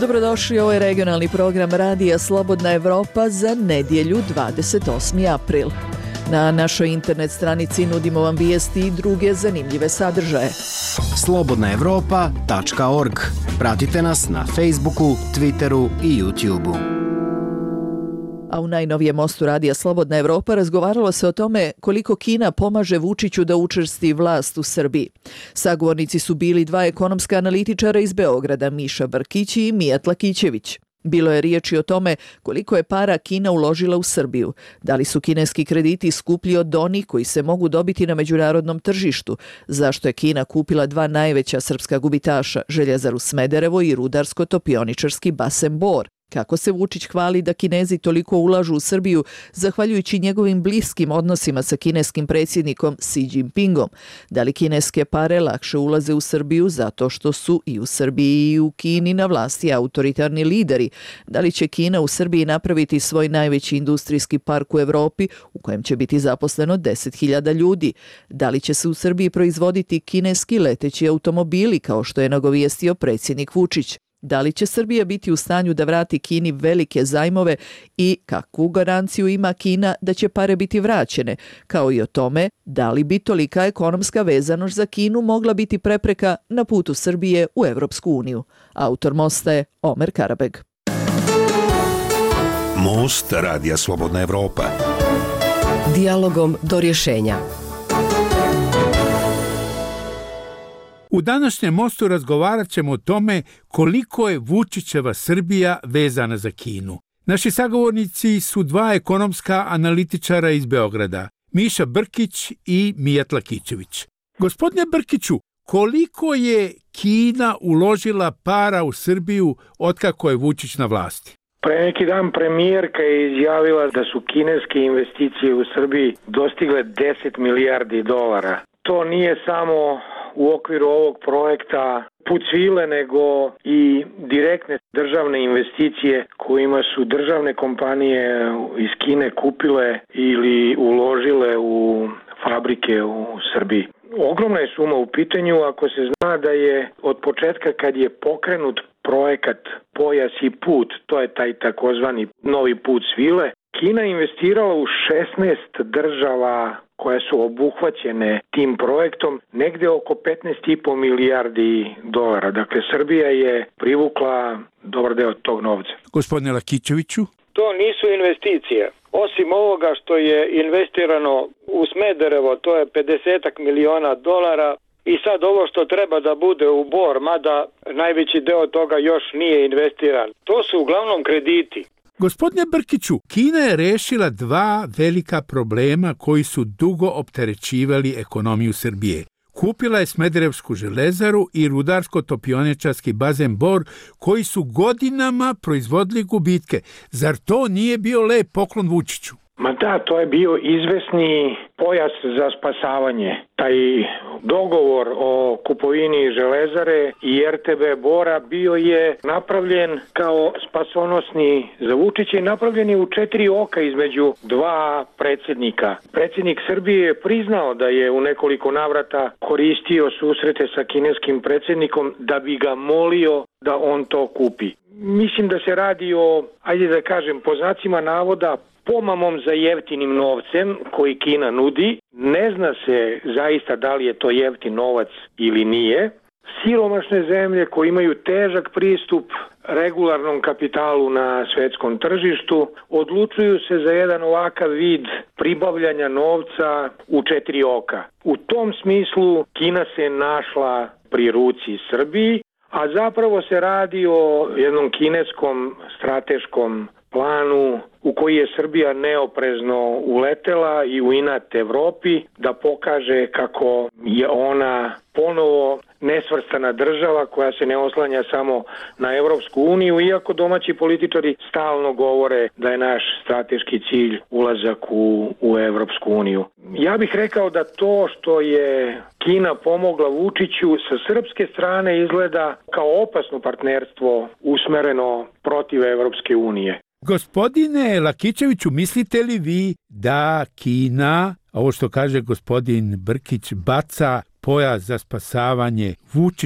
Dobrodošli, ovo je regionalni program Radija Slobodna Evropa za nedjelju 28. april. Na našoj internet stranici nudimo vam vijesti i druge zanimljive sadržaje. slobodnaevropa.org. Pratite nas na Facebooku, Twitteru i YouTubeu. A u najnovijem mostu Radija Slobodna Evropa razgovaralo se o tome koliko Kina pomaže Vučiću da učvrsti vlast u Srbiji. Sagovornici su bili dva ekonomska analitičara iz Beograda, Miša Brkić i Mijat Lakićević. Bilo je riječi o tome koliko je para Kina uložila u Srbiju, da li su kineski krediti skuplji od onih koji se mogu dobiti na međunarodnom tržištu, zašto je Kina kupila dva najveća srpska gubitaša, Željezaru Smederevo i rudarsko-topioničarski basen Bor. Kako se Vučić hvali da Kinezi toliko ulažu u Srbiju zahvaljujući njegovim bliskim odnosima sa kineskim predsjednikom Xi Jinpingom? Da li kineske pare lakše ulaze u Srbiju zato što su i u Srbiji i u Kini na vlasti autoritarni lideri? Da li će Kina u Srbiji napraviti svoj najveći industrijski park u Evropi u kojem će biti zaposleno 10.000 ljudi? Da li će se u Srbiji proizvoditi kineski leteći automobili kao što je nagovijestio predsjednik Vučić? Da li će Srbija biti u stanju da vrati Kini velike zajmove i kakvu garanciju ima Kina da će pare biti vraćene, kao i o tome da li bi tolika ekonomska vezanost za Kinu mogla biti prepreka na putu Srbije u Evropsku uniju. Autor mosta je Omer Karabeg. Most Radija Slobodna Evropa. Dijalogom do rješenja. U današnjem mostu razgovarat ćemo o tome koliko je Vučićeva Srbija vezana za Kinu. Naši sagovornici su dva ekonomska analitičara iz Beograda, Miša Brkić i Mijat Lakićević. Gospodine Brkiću, koliko je Kina uložila para u Srbiju otkako je Vučić na vlasti? Pre neki dan premijerka je izjavila da su kineske investicije u Srbiji dostigle 10 milijardi dolara. To nije samo u okviru ovog projekta put svile, nego i direktne državne investicije kojima su državne kompanije iz Kine kupile ili uložile u fabrike u Srbiji. Ogromna je suma u pitanju ako se zna da je od početka kad je pokrenut projekat Pojas i put, to je taj takozvani novi put svile, Kina investirala u 16 država koje su obuhvaćene tim projektom, negde oko 15,5 milijardi dolara. Dakle, Srbija je privukla dobar deo tog novca. Gospodine Lakićeviću? To nisu investicije. Osim ovoga što je investirano u Smederevo, to je 50 miliona dolara, i sad ovo što treba da bude u Bor, mada najveći deo toga još nije investiran. To su uglavnom krediti. Gospodine Brkiću, Kina je rešila dva velika problema koji su dugo opterećivali ekonomiju Srbije. Kupila je Smederevsku železaru i rudarsko-topioničarski bazen Bor koji su godinama proizvodili gubitke. Zar to nije bio lep poklon Vučiću? Ma da, to je bio izvesni pojas za spasavanje. Taj dogovor o kupovini železare i RTB Bora bio je napravljen kao spasonosni za Vučića i napravljen je u 4 oka između dva predsjednika. Predsjednik Srbije je priznao da je u nekoliko navrata koristio susrete sa kineskim predsjednikom da bi ga molio da on to kupi. Mislim da se radi o, ajde da kažem, po znacima navoda, pomamom za jeftinim novcem koji Kina nudi. Ne zna se zaista da li je to jeftin novac ili nije. Siromašne zemlje koje imaju težak pristup regularnom kapitalu na svetskom tržištu odlučuju se za jedan ovakav vid pribavljanja novca u 4 oka. U tom smislu Kina se našla pri ruci Srbiji, a zapravo se radi o jednom kineskom strateškom planu u koji je Srbija neoprezno uletela i u inat Evropi da pokaže kako je ona ponovo nesvrstana država koja se ne oslanja samo na Evropsku uniju, iako domaći političari stalno govore da je naš strateški cilj ulazak u Evropsku uniju. Ja bih rekao da to što je Kina pomogla Vučiću sa srpske strane izgleda kao opasno partnerstvo usmereno protiv Evropske unije. Gospodine Lakićeviću, mislite li vi da Kina, ovo što kaže gospodin Brkić, baca pojas za spasavanje Vučiću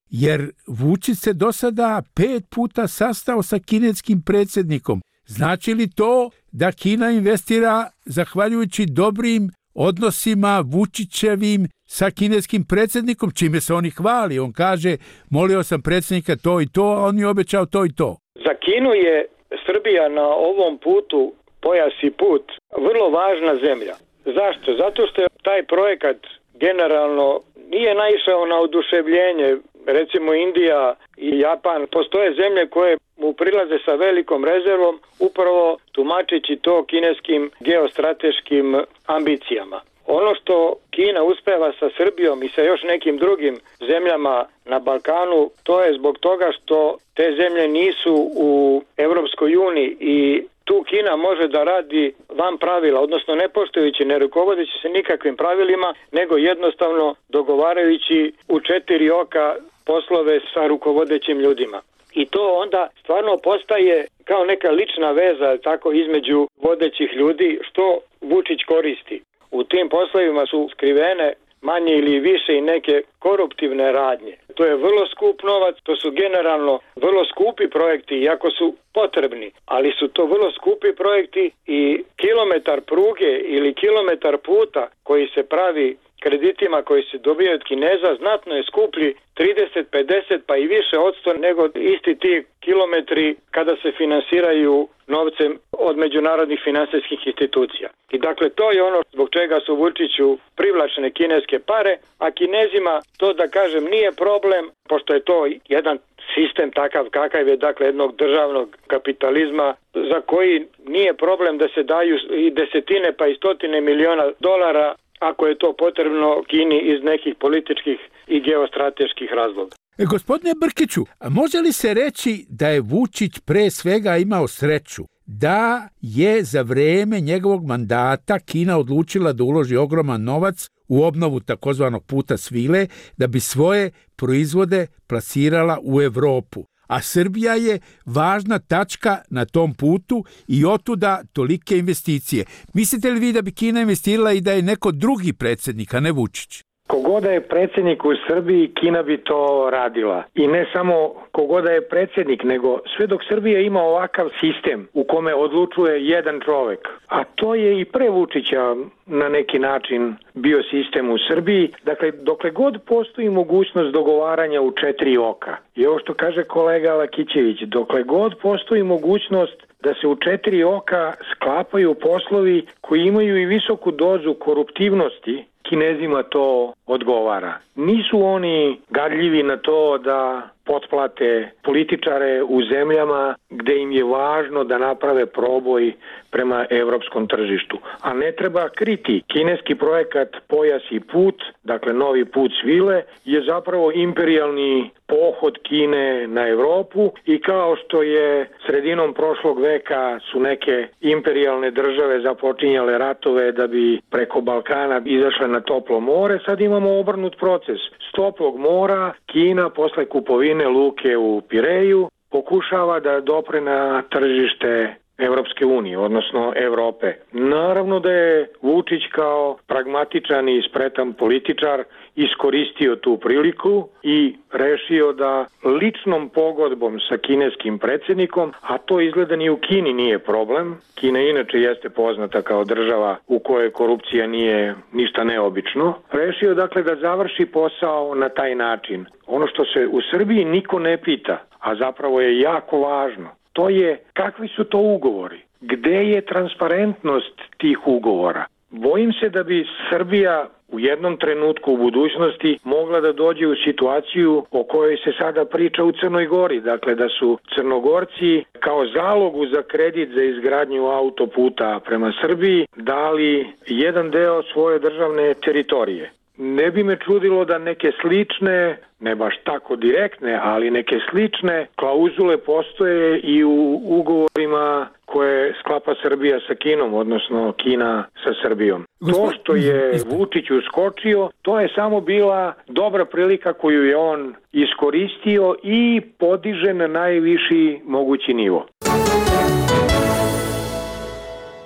jer Vučić se do sada 5 puta sastao sa kineskim predsjednikom. Znači li to da Kina investira zahvaljujući dobrim odnosima Vučićevim sa kineskim predsjednikom, čime se on i hvali? On kaže, molio sam predsjednika to i to, a on je obećao to i to. Za Kinu je Srbija na ovom putu, pojas i put, vrlo važna zemlja. Zašto? Zato što je taj projekat generalno nije naišao na oduševljenje. Recimo Indija i Japan, postoje zemlje koje mu prilaze sa velikom rezervom, upravo tumačeći to kineskim geostrateškim ambicijama. Ono što Kina uspeva sa Srbijom i sa još nekim drugim zemljama na Balkanu, to je zbog toga što te zemlje nisu u Europskoj uniji i tu Kina može da radi van pravila, odnosno ne poštujući, ne rukovodeći se nikakvim pravilima, nego jednostavno dogovarajući u 4 oka poslove sa rukovodećim ljudima. I to onda stvarno postaje kao neka lična veza tako između vodećih ljudi, što Vučić koristi. U tim poslovima su skrivene manje ili više i neke koruptivne radnje. To je vrlo skup novac, to su generalno vrlo skupi projekti, iako su potrebni, ali su to vrlo skupi projekti i kilometar pruge ili kilometar puta koji se pravi kreditima koji se dobijaju od Kineza znatno je skuplji 30, 50 pa i više odsto nego isti ti kilometri kada se finansiraju novcem od međunarodnih finansijskih institucija. I dakle to je ono zbog čega su Vučiću privlačne kineske pare, a Kinezima to da kažem nije problem, pošto je to jedan sistem takav kakav je, dakle jednog državnog kapitalizma za koji nije problem da se daju i desetine pa i stotine miliona dolara ako je to potrebno Kini iz nekih političkih i geostrateških razloga. Gospodine Brkiću, a može li se reći da je Vučić pre svega imao sreću da je za vreme njegovog mandata Kina odlučila da uloži ogroman novac u obnovu takozvanog puta svile da bi svoje proizvode plasirala u Evropu? A Srbija je važna tačka na tom putu i otuda tolike investicije. Mislite li vi da bi Kina investirala i da je neko drugi predsjednik, a ne Vučić? Kogoda je predsjednik u Srbiji, Kina bi to radila. I ne samo kogoda je predsjednik, nego sve dok Srbija ima ovakav sistem u kome odlučuje jedan čovek. A to je i pre Vučića na neki način bio sistem u Srbiji. Dakle, dokle god postoji mogućnost dogovaranja u 4 oka. I ovo što kaže kolega Lakićević, dokle god postoji mogućnost da se u 4 oka sklapaju poslovi koji imaju i visoku dozu koruptivnosti, Kinezima to odgovara. Nisu oni gadljivi na to da potplate političare u zemljama gde im je važno da naprave proboj prema evropskom tržištu. A ne treba kriti. Kineski projekat Pojas i put, dakle novi put svile, je zapravo imperijalni pohod Kine na Evropu i kao što je sredinom prošlog veka su neke imperijalne države započinjale ratove da bi preko Balkana izašle na toplo more, sad imamo obrnut proces. S toplog mora Kina posle kupovine luke u Pireju pokušava da dopre na tržište Evropske unije, odnosno Evrope. Naravno da je Vučić kao pragmatičan i spretan političar iskoristio tu priliku i rešio da ličnom pogodbom sa kineskim predsjednikom, a to izgleda ni u Kini nije problem. Kina inače jeste poznata kao država u kojoj korupcija nije ništa neobično. Rešio dakle da završi posao na taj način. Ono što se u Srbiji niko ne pita, a zapravo je jako važno, to je kakvi su to ugovori, gde je transparentnost tih ugovora. Bojim se da bi Srbija u jednom trenutku u budućnosti mogla da dođe u situaciju o kojoj se sada priča u Crnoj Gori. Dakle, da su Crnogorci kao zalogu za kredit za izgradnju autoputa prema Srbiji dali jedan deo svoje državne teritorije. Ne bi me čudilo da neke slične, ne baš tako direktne, ali neke slične klauzule postoje i u ugovorima koje sklapa Srbija sa Kinom, odnosno Kina sa Srbijom. To što je Vučić uskočio, to je samo bila dobra prilika koju je on iskoristio i podiže na najviši mogući nivo.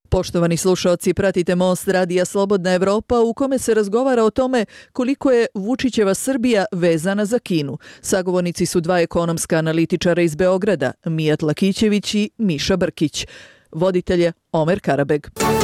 Poštovani slušaoci, pratite Most radija Slobodna Evropa u kome se razgovara o tome koliko je Vučićeva Srbija vezana za Kinu. Sagovornici su dva ekonomska analitičara iz Beograda, Mijat Lakićević i Miša Brkić. Voditelj je Omer Karabeg.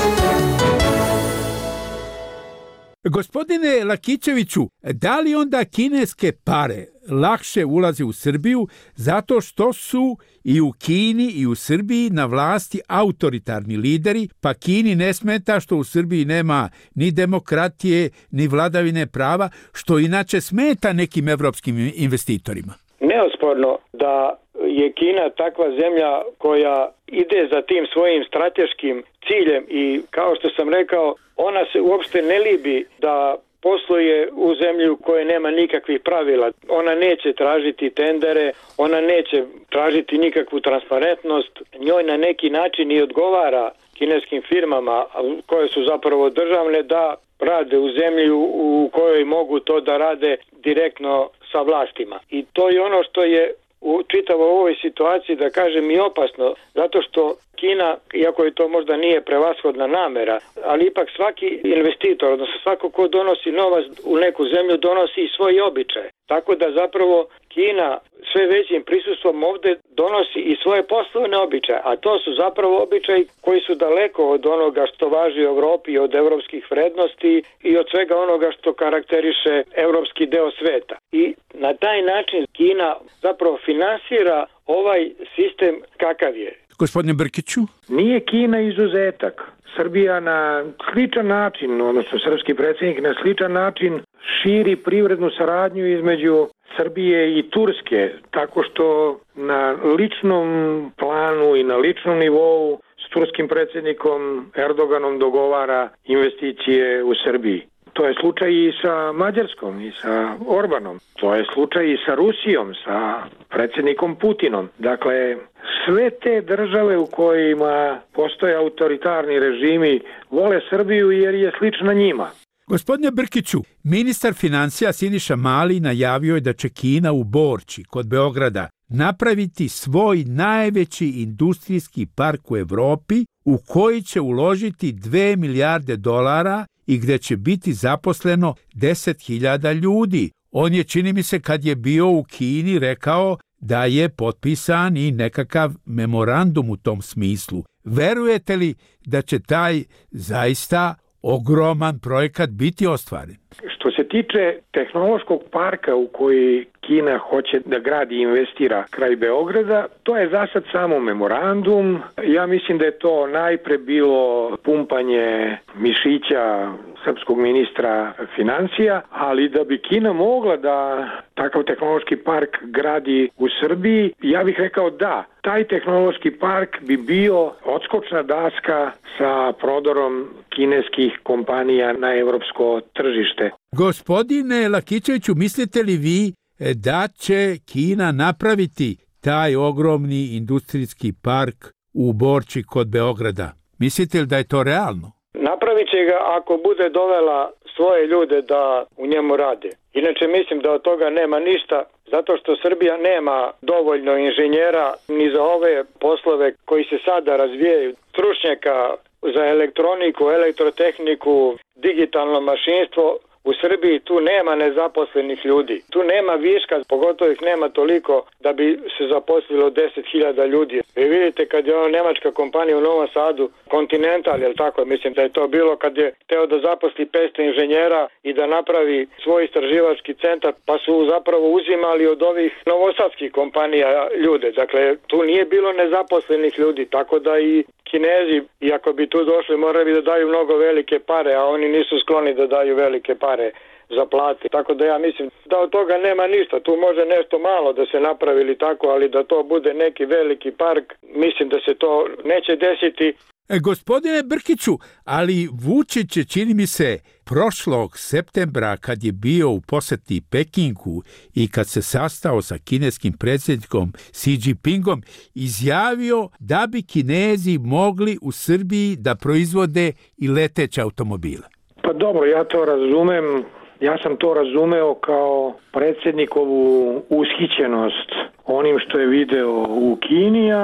Gospodine Lakićeviću, da li onda kineske pare lakše ulaze u Srbiju zato što su i u Kini i u Srbiji na vlasti autoritarni lideri, pa Kini ne smeta što u Srbiji nema ni demokratije, ni vladavine prava, što inače smeta nekim evropskim investitorima? Neosporno da je Kina takva zemlja koja ide za tim svojim strateškim ciljem i kao što sam rekao, ona se uopšte ne libi da posluje u zemlji u kojoj nema nikakvih pravila. Ona neće tražiti tendere, ona neće tražiti nikakvu transparentnost, njoj na neki način i odgovara kineskim firmama koje su zapravo državne da rade u zemlji u kojoj mogu to da rade direktno sa vlastima. I to je ono što je u čitavoj ovoj situaciji, da kažem, i opasno, zato što Kina, iako je to možda nije prevashodna namera, ali ipak svaki investitor, odnosno svako ko donosi novac u neku zemlju, donosi i svoj običaj. Tako da zapravo Kina sve većim prisustvom ovde donosi i svoje poslovne običaje, a to su zapravo običaji koji su daleko od onoga što važi u Evropi, od evropskih vrednosti i od svega onoga što karakteriše evropski deo sveta. I na taj način Kina zapravo finansira ovaj sistem kakav je. Gospodine Brkiću? Nije Kina izuzetak. Srbija na sličan način, odnosno srpski predsjednik na sličan način širi privrednu saradnju između Srbije i Turske, tako što na ličnom planu i na ličnom nivou s turskim predsjednikom Erdoganom dogovara investicije u Srbiji. To je slučaj i sa Mađarskom i sa Orbanom. To je slučaj i sa Rusijom, sa predsjednikom Putinom. Dakle, sve te države u kojima postoje autoritarni režimi vole Srbiju jer je slična njima. Gospodine Brkiću, ministar financija Siniša Mali najavio je da će Kina u Borči, kod Beograda, napraviti svoj najveći industrijski park u Evropi u koji će uložiti 2 milijarde dolara i gde će biti zaposleno 10.000 ljudi. On je, čini mi se, kad je bio u Kini, rekao da je potpisan i nekakav memorandum u tom smislu. Verujete li da će taj zaista ogroman projekat biti ostvaren? Što se tiče tehnološkog parka u koji Kina hoće da gradi i investira kraj Beograda, to je za sad samo memorandum. Ja mislim da je to najpre bilo pumpanje mišića srpskog ministra financija, ali da bi Kina mogla da takav tehnološki park gradi u Srbiji, ja bih rekao da. Taj tehnološki park bi bio odskočna daska sa prodorom kineskih kompanija na evropsko tržište. Gospodine Lakićeviću, mislite li vi da će Kina napraviti taj ogromni industrijski park u Borči kod Beograda? Mislite li da je to realno? Napravit će ga ako bude dovela svoje ljude da u njemu rade. Inače mislim da od toga nema ništa, zato što Srbija nema dovoljno inženjera ni za ove poslove koji se sada razvijaju. Stručnjaka za elektroniku, elektrotehniku, digitalno mašinstvo. U Srbiji tu nema nezaposlenih ljudi. Tu nema viška, pogotovo ih nema toliko da bi se zaposlilo 10.000 ljudi. Vi vidite kad je nemačka kompanija u Novom Sadu, Continental, jel tako? Mislim da je to bilo kad je teo da zaposli 500 inženjera i da napravi svoj istraživački centar, pa su zapravo uzimali od ovih novosadskih kompanija ljude. Dakle, tu nije bilo nezaposlenih ljudi, tako da i Kinezi, iako bi tu došli, morali bi da daju mnogo velike pare, a oni nisu skloni da daju velike pare za plate. Tako da ja mislim da od toga nema ništa. Tu može nešto malo da se napravi ili tako, ali da to bude neki veliki park, mislim da se to neće desiti. Gospodine Brkiću, ali Vučić je, čini mi se, prošlog septembra kad je bio u poseti Pekingu i kad se sastao sa kineskim predsjednikom Xi Jinpingom, izjavio da bi Kinezi mogli u Srbiji da proizvode i leteće automobile. Pa dobro, ja to razumem. Ja sam to razumeo kao predsjednikovu ushićenost onim što je video u Kini, a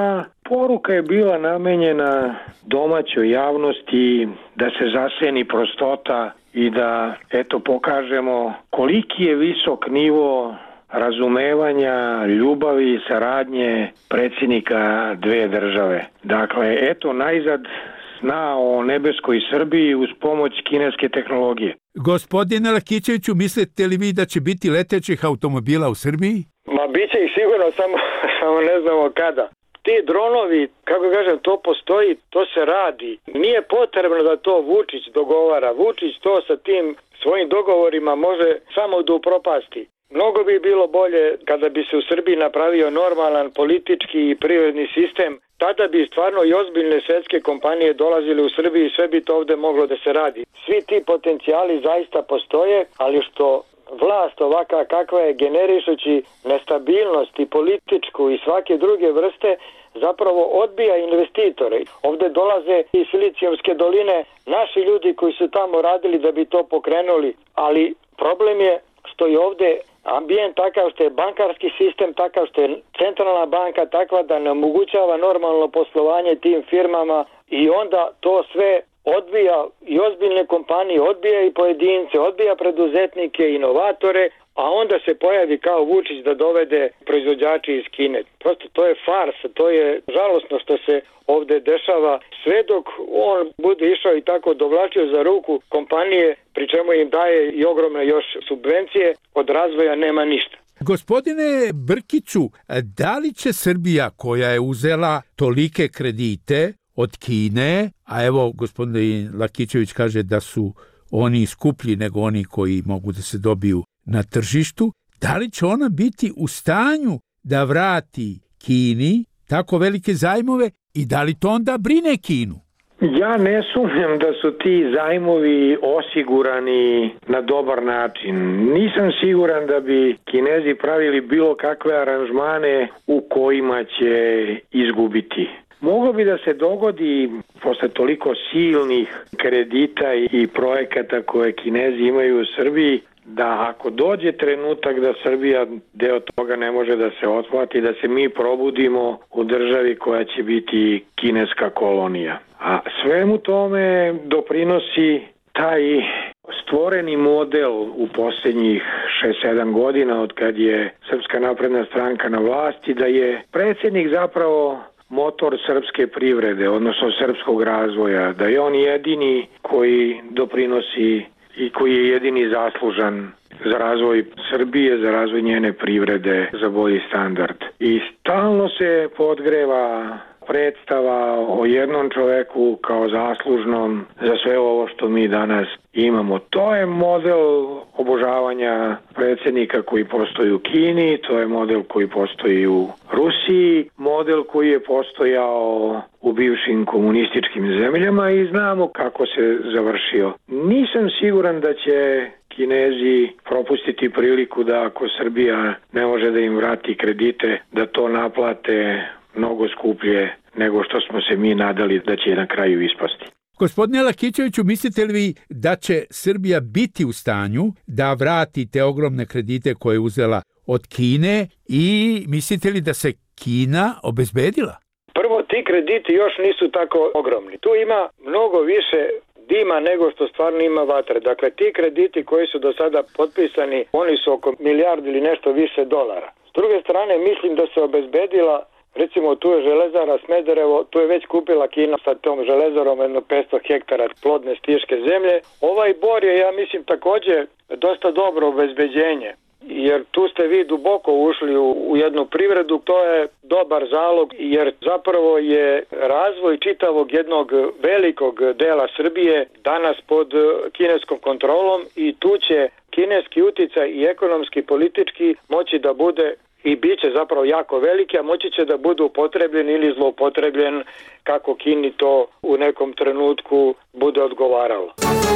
Poruka je bila namenjena domaćoj javnosti da se zaseni prostota i da pokažemo koliki je visok nivo razumevanja, ljubavi i saradnje predsjednika dve države. Dakle, najzad sna o nebeskoj Srbiji uz pomoć kineske tehnologije. Gospodine Lakićeviću, mislite li vi da će biti letećih automobila u Srbiji? Bit će ih sigurno, samo ne znamo kada. Ti dronovi, kako kažem, to postoji, to se radi. Nije potrebno da to Vučić dogovara. Vučić to sa tim svojim dogovorima može samo da upropasti. Mnogo bi bilo bolje kada bi se u Srbiji napravio normalan politički i privredni sistem. Tada bi stvarno i ozbiljne svetske kompanije dolazile u Srbiju i sve bi to ovde moglo da se radi. Svi ti potencijali zaista postoje, ali što vlast ovakva kakva je, generišući nestabilnost i političku i svake druge vrste, zapravo odbija investitore. Ovde dolaze iz Silicijumske doline naši ljudi koji su tamo radili da bi to pokrenuli, ali problem je što je ovde ambijent takav, što je bankarski sistem takav, što je centralna banka takva da ne omogućava normalno poslovanje tim firmama i onda to sve odbija i ozbiljne kompanije, odbija i pojedince, odbija preduzetnike, inovatore, a onda se pojavi kao Vučić da dovede proizvođači iz Kine. Prosto to je farsa, to je žalosno što se ovde dešava. Sve dok on bude išao i tako dovlačio za ruku kompanije, pri čemu im daje i ogromne još subvencije, od razvoja nema ništa. Gospodine Brkiću, da li će Srbija, koja je uzela tolike kredite od Kine, a evo gospodin Lakićević kaže da su oni skuplji nego oni koji mogu da se dobiju na tržištu, da li će ona biti u stanju da vrati Kini tako velike zajmove i da li to onda brine Kinu? Ja ne sumnjam da su ti zajmovi osigurani na dobar način. Nisam siguran da bi Kinezi pravili bilo kakve aranžmane u kojima će izgubiti. Moglo bi da se dogodi posle toliko silnih kredita i projekata koje Kinezi imaju u Srbiji, da ako dođe trenutak da Srbija deo toga ne može da se otplati, da se mi probudimo u državi koja će biti kineska kolonija. A svemu tome doprinosi taj stvoreni model u posljednjih 6-7 godina od kad je Srpska napredna stranka na vlasti, da je predsjednik zapravo motor srpske privrede, odnosno srpskog razvoja, da je on jedini koji doprinosi i koji je jedini zaslužan za razvoj Srbije, za razvoj njene privrede, za bolji standard. I stalno se podgreva predstava o jednom čoveku kao zaslužnom za sve ovo što mi danas imamo. To je model obožavanja predsjednika koji postoji u Kini, to je model koji postoji u Rusiji, model koji je postojao u bivšim komunističkim zemljama i znamo kako se završio. Nisam siguran da će Kinezi propustiti priliku da ako Srbija ne može da im vrati kredite, da to naplate mnogo skuplje nego što smo se mi nadali da će na kraju ispasti. Gospodine Lakićeviću, mislite li vi da će Srbija biti u stanju da vrati te ogromne kredite koje je uzela od Kine i mislite li da se Kina obezbedila? Prvo, ti krediti još nisu tako ogromni. Tu ima mnogo više dima nego što stvarno ima vatre. Dakle, ti krediti koji su do sada potpisani, oni su oko milijardu ili nešto više dolara. S druge strane, mislim da se obezbedila, recimo tu je železara Smederevo, tu je već kupila Kina sa tom železarom jedno 500 hektara plodne stiške zemlje. Ovaj Bor je, ja mislim, također dosta dobro obezbeđenje, jer tu ste vi duboko ušli u jednu privredu, to je dobar zalog, jer zapravo je razvoj čitavog jednog velikog dela Srbije danas pod kineskom kontrolom i tu će kineski uticaj i ekonomski, politički moći da bude i bit će zapravo jako veliki, a moći će da bude upotrebljen ili zloupotrebljen kako Kini to u nekom trenutku bude odgovaralo.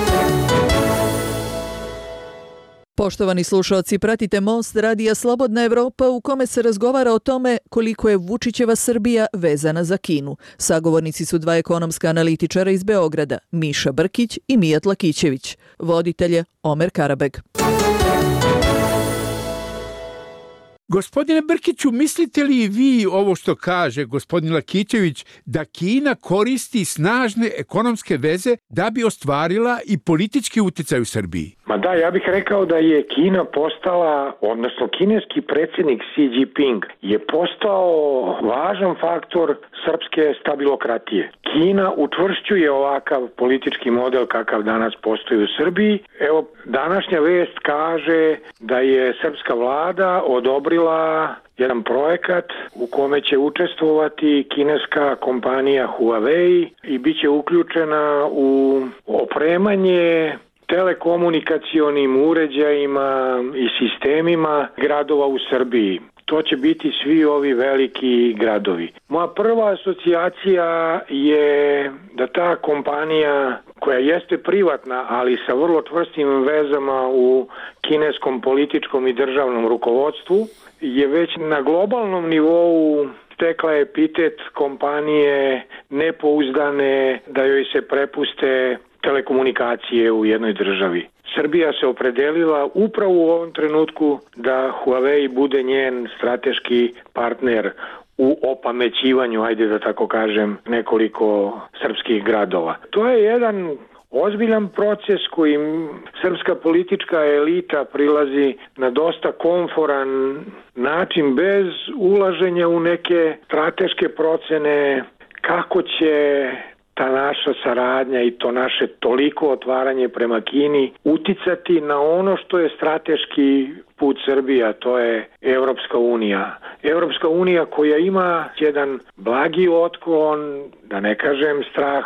Poštovani slušalci, pratite Most radija Slobodna Evropa u kome se razgovara o tome koliko je Vučićeva Srbija vezana za Kinu. Sagovornici su dva ekonomska analitičara iz Beograda, Miša Brkić i Mijat Lakićević. Voditelj je Omer Karabeg. Gospodine Brkiću, mislite li vi ovo što kaže gospodin Lakićević, da Kina koristi snažne ekonomske veze da bi ostvarila i politički uticaj u Srbiji? Ma da, ja bih rekao da je Kina postala, odnosno kineski predsjednik Xi Jinping je postao važan faktor srpske stabilokratije. Kina učvršćuje ovakav politički model kakav danas postoji u Srbiji. Evo, današnja vest kaže da je srpska vlada odobrila jedan projekat u kome će učestvovati kineska kompanija Huawei i bit će uključena u opremanje telekomunikacionim uređajima i sistemima gradova u Srbiji. To će biti svi ovi veliki gradovi. Moja prva asocijacija je da ta kompanija, koja jeste privatna, ali sa vrlo čvrstim vezama u kineskom političkom i državnom rukovodstvu, je već na globalnom nivou stekla epitet kompanije nepouzdane, da joj se prepuste telekomunikacije u jednoj državi. Srbija se opredelila upravo u ovom trenutku da Huawei bude njen strateški partner u opamećivanju, ajde da tako kažem, nekoliko srpskih gradova. To je jedan ozbiljan proces kojim srpska politička elita prilazi na dosta komforan način, bez ulaženja u neke strateške procene kako će ta naša saradnja i to naše toliko otvaranje prema Kini uticati na ono što je strateški put Srbije, a to je Evropska unija. Evropska unija koja ima jedan blagi otklon, da ne kažem strah,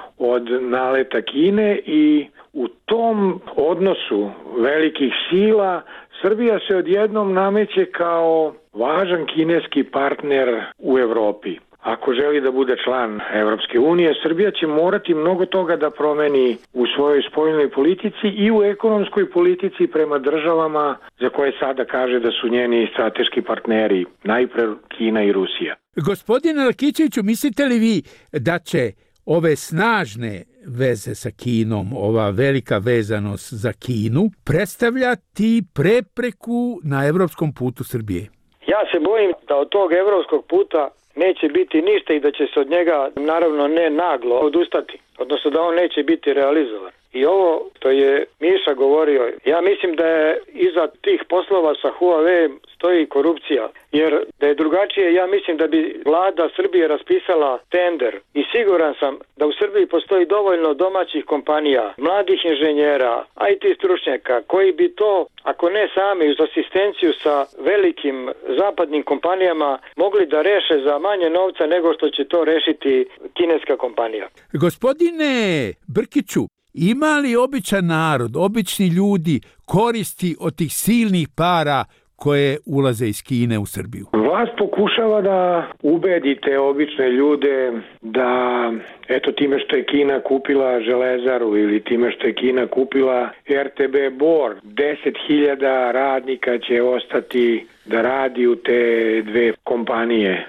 od naleta Kine, i u tom odnosu velikih sila Srbija se odjednom nameće kao važan kineski partner u Evropi. Ako želi da bude član Evropske unije, Srbija će morati mnogo toga da promeni u svojoj spoljnoj politici i u ekonomskoj politici prema državama za koje sada kaže da su njeni strateški partneri, najpre Kina i Rusija. Gospodine Lakićeviću, mislite li vi da će ove snažne veze sa Kinom, ova velika vezanost za Kinu, predstavljati prepreku na evropskom putu Srbije? Ja se bojim da od tog evropskog puta neće biti ništa i da će se od njega, naravno ne naglo, odustati. Odnosno da on neće biti realizovan. I ovo što je Miša govorio, ja mislim da je iza tih poslova sa Huawei stoji korupcija. Jer da je drugačije, ja mislim da bi vlada Srbije raspisala tender i siguran sam da u Srbiji postoji dovoljno domaćih kompanija, mladih inženjera, IT stručnjaka koji bi to, ako ne sami, uz asistenciju sa velikim zapadnim kompanijama, mogli da reše za manje novca nego što će to rešiti kineska kompanija. Gospodine Brkiću, ima li običan narod, obični ljudi koristi od tih silnih para koje ulaze iz Kine u Srbiju? Vlast pokušava da ubedi te obične ljude da, eto, time što je Kina kupila Železaru ili time što je Kina kupila RTB Bor, 10.000 radnika će ostati da radi u te dve kompanije.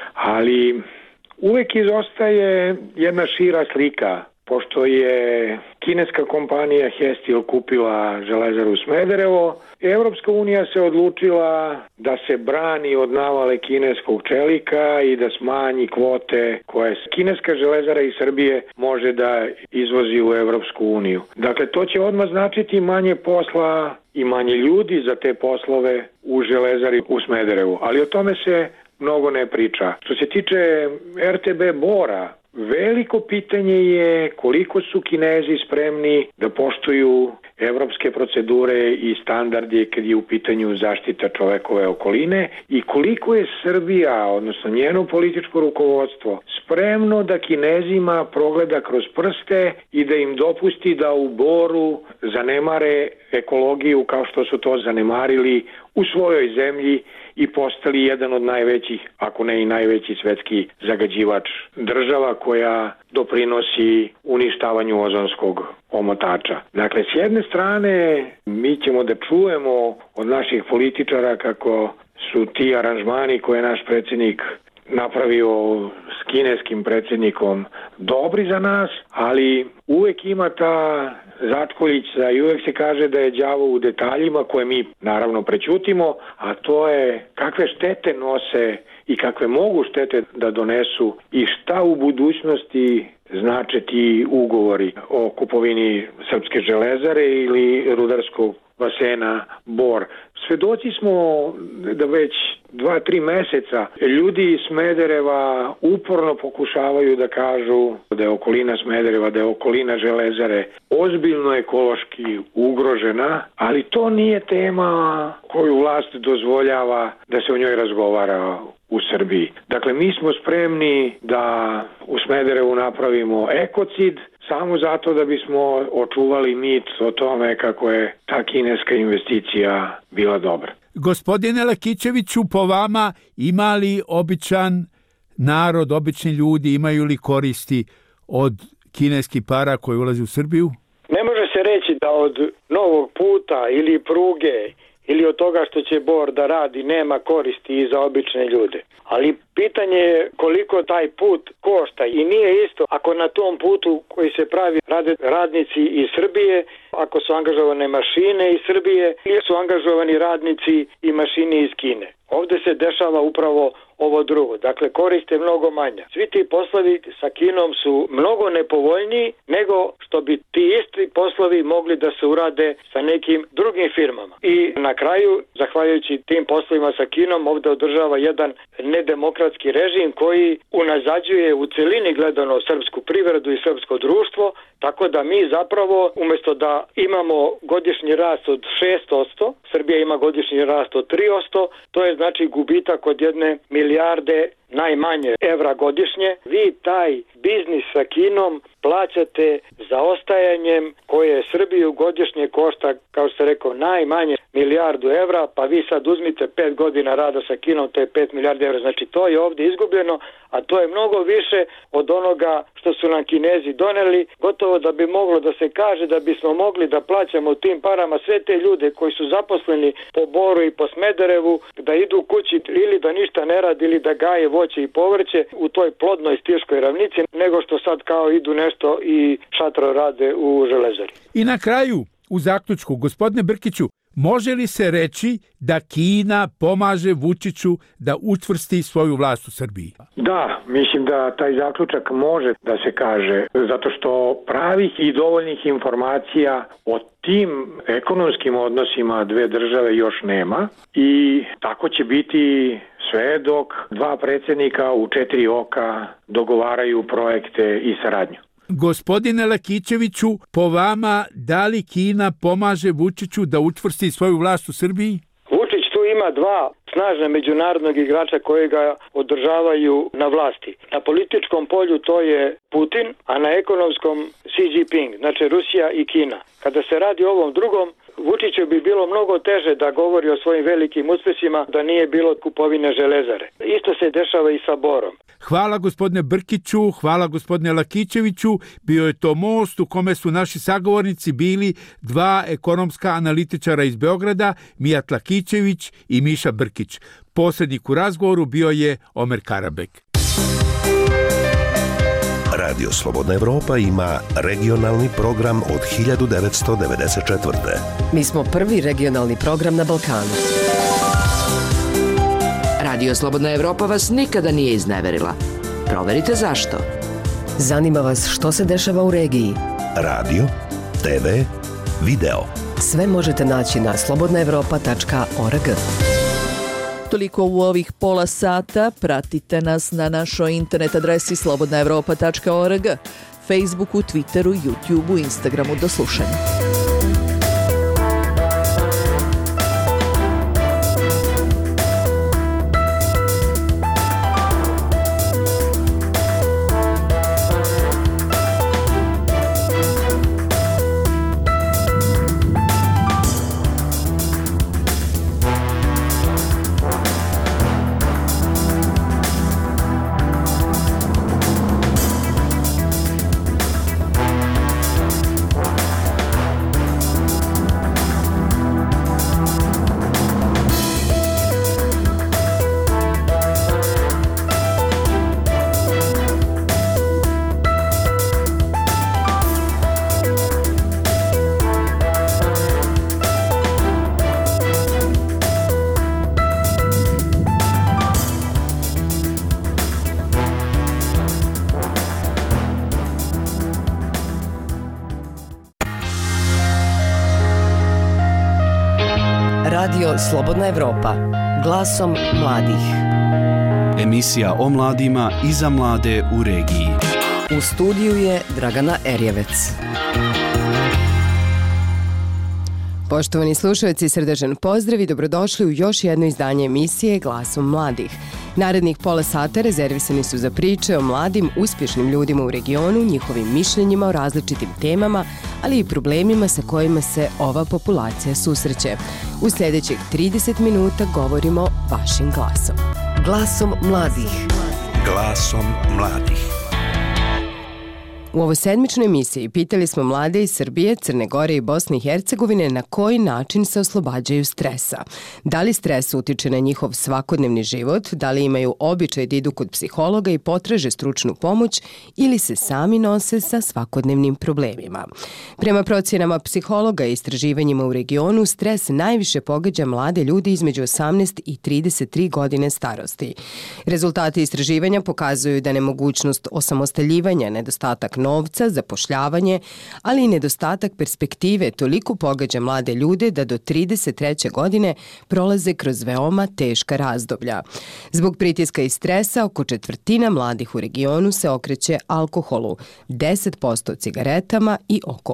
Ali uvek izostaje jedna šira slika. Pošto je kineska kompanija Hestil kupila Železaru Smederevo, Evropska unija se odlučila da se brani od navale kineskog čelika i da smanji kvote koje kineska železara iz Srbije može da izvozi u Evropsku uniju. Dakle, to će odmah značiti manje posla i manje ljudi za te poslove u Železari u Smederevu, ali o tome se mnogo ne priča. Što se tiče RTB Bora, veliko pitanje je koliko su Kinezi spremni da poštuju evropske procedure i standarde kad je u pitanju zaštita čovekove okoline i koliko je Srbija, odnosno njeno političko rukovodstvo, spremno da Kinezima progleda kroz prste i da im dopusti da u Boru zanemare ekologiju kao što su to zanemarili u svojoj zemlji i postali jedan od najvećih, ako ne i najveći svetski zagađivač, država koja doprinosi uništavanju ozonskog omotača. Dakle, s jedne strane mi ćemo da čujemo od naših političara kako su ti aranžmani koje naš predsjednik napravio s kineskim predsjednikom dobri za nas, ali uvek ima ta začkoljica i uvek se kaže da je đavo u detaljima koje mi naravno prećutimo, a to je kakve štete nose i kakve mogu štete da donesu i šta u budućnosti znače ti ugovori o kupovini Srpske železare ili rudarskog basena Bor. Svedoci smo da već 2-3 meseca ljudi iz Smedereva uporno pokušavaju da kažu da je okolina Smedereva, da je okolina železare ozbiljno ekološki ugrožena, ali to nije tema koju vlast dozvoljava da se o njoj razgovara u Srbiji. Dakle, mi smo spremni da u Smederevu napravimo ekocid samo zato da bismo očuvali mit o tome kako je ta kineska investicija bila dobra. Gospodine Lakićeviću, po vama ima li običan narod, obični ljudi, imaju li koristi od kineskih para koje ulaze u Srbiju? Ne može se reći da od novog puta ili pruge ili od toga što će Bor da radi nema koristi i za obične ljude. Ali pitanje je koliko taj put košta i nije isto ako na tom putu koji se pravi rade radnici iz Srbije, ako su angažovane mašine iz Srbije ili su angažovani radnici i mašine iz Kine. Ovdje se dešava upravo ovo drugo. Dakle, korist je mnogo manja. Svi ti poslovi sa Kinom su mnogo nepovoljniji nego što bi ti isti poslovi mogli da se urade sa nekim drugim firmama. I na kraju, zahvaljujući tim poslovima sa Kinom, ovdje održava jedan nedemokratski režim koji unazađuje u celini gledano srpsku privredu i srpsko društvo, tako da mi zapravo, umjesto da imamo godišnji rast od 6%, Srbija ima godišnji rast od 3%, to je znači gubitak od 1 milijarde najmanje evra godišnje. Vi taj biznis sa Kinom plaćate zaostajanjem koje Srbiju godišnje košta, kao što rekao, najmanje milijardu evra, pa vi sad uzmite 5 godina rada sa Kinom, to je 5 milijardi evra. Znači to je ovdje izgubljeno, a to je mnogo više od onoga što su nam Kinezi doneli. Gotovo da bi moglo da se kaže da bismo mogli da plaćamo tim parama sve te ljude koji su zaposleni po Boru i po Smederevu, da idu kući ili da ništa ne radi ili da gaje voće i povrće u toj plodnoj Stiškoj ravnici, nego što sad kao idu nešto i šatro rade u železari. I na kraju, u zaključku, gospodine Brkiću, može li se reći da Kina pomaže Vučiću da učvrsti svoju vlast u Srbiji? Da, mislim da taj zaključak može da se kaže, zato što pravih i dovoljnih informacija o tim ekonomskim odnosima dve države još nema i tako će biti sve dok dva predsjednika u 4 oka dogovaraju projekte i saradnju. Gospodine Lakićeviću, po vama, da li Kina pomaže Vučiću da učvrsti svoju vlast u Srbiji? Vučić tu ima dva snažna međunarodnog igrača koji ga održavaju na vlasti. Na političkom polju to je Putin, a na ekonomskom Xi Jinping, znači Rusija i Kina. Kada se radi o ovom drugom, Vučiću bi bilo mnogo teže da govori o svojim velikim uspjesima da nije bilo kupovine železare. Isto se dešava i sa Borom. Hvala gospodine Brkiću, hvala gospodine Lakićeviću. Bio je to most u kome su naši sagovornici bili dva ekonomska analitičara iz Beograda, Mijat Lakićević i Miša Brkić. Posrednik u razgovoru bio je Omer Karabek. Radio Slobodna Evropa ima regionalni program od 1994. Mi smo prvi regionalni program na Balkanu. Radio Slobodna Evropa vas nikada nije izneverila. Proverite zašto. Zanima vas što se dešava u regiji. Radio, TV, video. Sve možete naći na slobodnaevropa.org. Toliko u ovih pola sata. Pratite nas na našoj internet adresi slobodnaevropa.org, Facebooku, Twitteru, YouTubeu, Instagramu. Do slušanja. Radio Slobodna Evropa. Glasom mladih. Emisija o mladima i za mlade u regiji. U studiju je Dragana Erjevec. Poštovani slušalci, srdačan pozdrav i dobrodošli u još jedno izdanje emisije Glasom mladih. Narednih pola sata rezervisani su za priče o mladim, uspješnim ljudima u regionu, njihovim mišljenjima o različitim temama, ali i problemima sa kojima se ova populacija susreće. U sljedećih 30 minuta govorimo vašim glasom. Glasom mladih. Glasom mladih. U ovoj sedmičnoj emisiji pitali smo mlade iz Srbije, Crne Gore i Bosne i Hercegovine na koji način se oslobađaju stresa. Da li stres utiče na njihov svakodnevni život, da li imaju običaj da idu kod psihologa i potraže stručnu pomoć ili se sami nose sa svakodnevnim problemima. Prema procjenama psihologa i istraživanjima u regionu, stres najviše pogađa mlade ljude između 18 i 33 godine starosti. Rezultati istraživanja pokazuju da nemogućnost osamostaljivanja, nedostatak novca, zapošljavanje, ali i nedostatak perspektive toliko pogađa mlade ljude da do 33. godine prolaze kroz veoma teška razdoblja. Zbog pritiska i stresa, oko četvrtina mladih u regionu se okreće alkoholu, 10% cigaretama i oko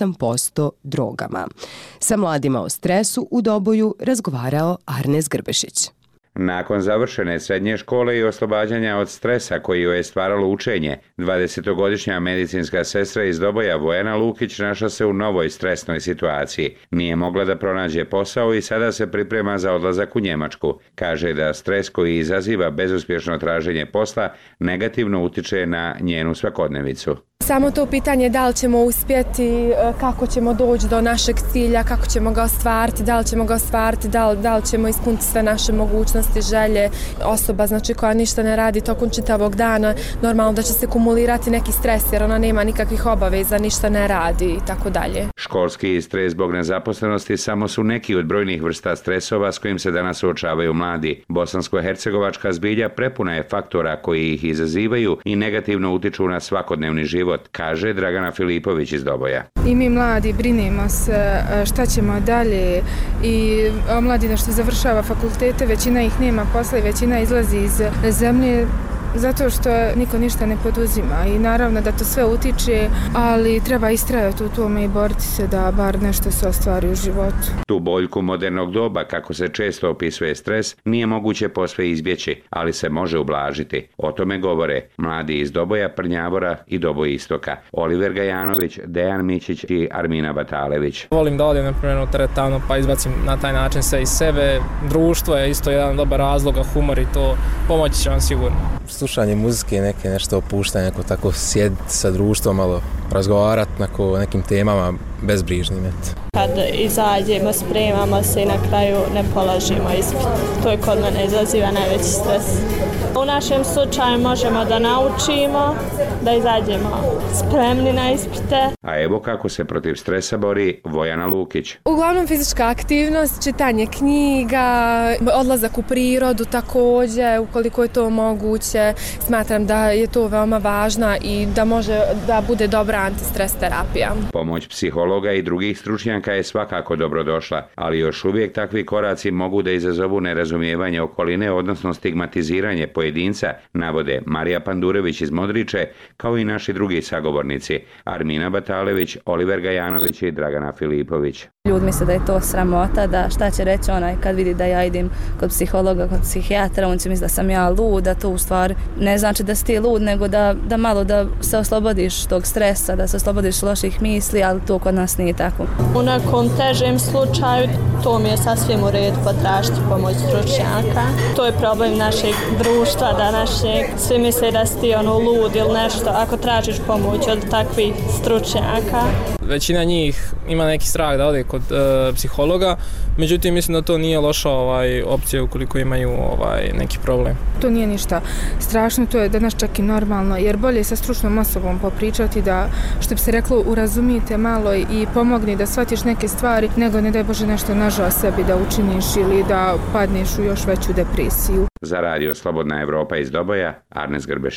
8% drogama. Sa mladima o stresu u Doboju razgovarao Arnes Grbešić. Nakon završene srednje škole i oslobađanja od stresa koji joj je stvaralo učenje, 20-godišnja medicinska sestra iz Doboja Vojana Lukić našla se u novoj stresnoj situaciji. Nije mogla da pronađe posao i sada se priprema za odlazak u Njemačku. Kaže da stres koji izaziva bezuspješno traženje posla negativno utiče na njenu svakodnevicu. Samo to pitanje da li ćemo uspjeti, kako ćemo doći do našeg cilja, kako ćemo ga ostvariti, da li ćemo ga ostvariti, da li ćemo ispuniti sve naše mogućnosti, želje. Osoba koja ništa ne radi tokom čitavog dana, normalno da će se kumulirati neki stres jer ona nema nikakvih obaveza, ništa ne radi i tako dalje. Školski stres zbog nezaposlenosti samo su neki od brojnih vrsta stresova s kojim se danas suočavaju mladi. Bosansko-hercegovačka zbilja prepuna je faktora koji ih izazivaju i negativno utiču na svakodnevni život, kaže Dragana Filipović iz Doboja. I mi mladi brinemo se šta ćemo dalje i omladina što završava fakultete, većina ih nema posla i većina izlazi iz zemlje zato što niko ništa ne poduzima i naravno da to sve utiče, ali treba istrajati u tome i boriti se da bar nešto se ostvari u životu. Tu boljku modernog doba, kako se često opisuje stres, nije moguće posve izbjeći, ali se može ublažiti. O tome govore mladi iz Doboja, Prnjavora i Doboj Istoka. Oliver Gajanović, Dejan Mićić i Armina Batalević. Volim da odem na primjer u teretanu pa izbacim na taj način sve iz sebe. Društvo je isto jedan dobar razlog, humor i to pomoći će vam sigurno. Slušanje muzike, nešto opuštanje, neko tako sjediti sa društvom, malo razgovarati o nekim temama bezbrižnim. Kad izađemo, spremamo se i na kraju ne položimo ispit. To je kod mene izaziva najveći stres. U našem slučaju možemo da naučimo, da izađemo spremni na ispite. A evo kako se protiv stresa bori Vojana Lukić. Uglavnom fizička aktivnost, čitanje knjiga, odlazak u prirodu također, ukoliko je to moguće. Smatram da je to veoma važno i da može da bude dobra antistres terapija. Pomoć psihologa i drugih stručnjaka je svakako dobrodošla, ali još uvijek takvi koraci mogu da izazovu nerazumijevanje okoline, odnosno stigmatiziranje pojedinca, navode Marija Pandurević iz Modriče, kao i naši drugi sagovornici, Armina Batalević, Oliver Gajanović i Dragana Filipović. Ljudi misle da je to sramota, da šta će reći onaj kad vidi da ja idem kod psihologa, kod psihijatra, on će misli da sam ja lud, da to u stvari ne znači da si ti lud, nego da malo da se oslobodiš tog stresa, da se oslobodiš loših misli, ali to kod nas nije tako. U nekom težem slučaju to mi je sasvim u redu potražiti pomoć stručnjaka. To je problem našeg društva, da svi misle da si ti lud ili nešto ako tražiš pomoć od takvih stručnjaka. Većina njih ima neki strah da ode kod psihologa, međutim mislim da to nije loša opcija ukoliko imaju neki problem. To nije ništa strašno, to je danas čak i normalno, jer bolje sa stručnom osobom popričati da, što bi se reklo, urazumite malo i pomogni da shvatiš neke stvari, nego ne daj Bože nešto nažao sebi da učiniš ili da padneš u još veću depresiju. Za radio Slobodna Evropa iz Doboja, Arnes Grbešić.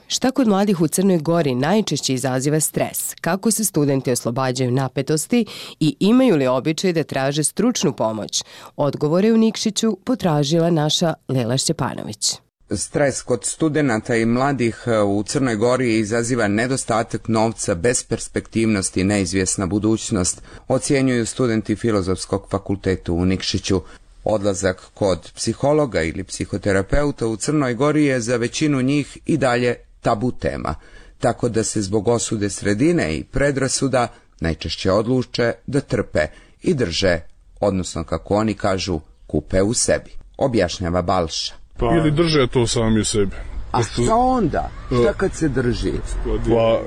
Šta kod mladih u Crnoj Gori najčešće izaziva stres? Kako se studenti oslobađaju napetosti i imaju li običaj da traže stručnu pomoć? Odgovore u Nikšiću potražila naša Lela Šćepanović. Stres kod studenata i mladih u Crnoj Gori izaziva nedostatak novca, besperspektivnost i neizvjesna budućnost, ocjenjuju studenti Filozofskog fakulteta u Nikšiću. Odlazak kod psihologa ili psihoterapeuta u Crnoj Gori je za većinu njih i dalje tabu tema, tako da se zbog osude sredine i predrasuda najčešće odluče da trpe i drže, odnosno kako oni kažu, kupe u sebi, objašnjava Balša. Ili drže to sami u sebi. A šta onda? Šta kad se drži? Pa,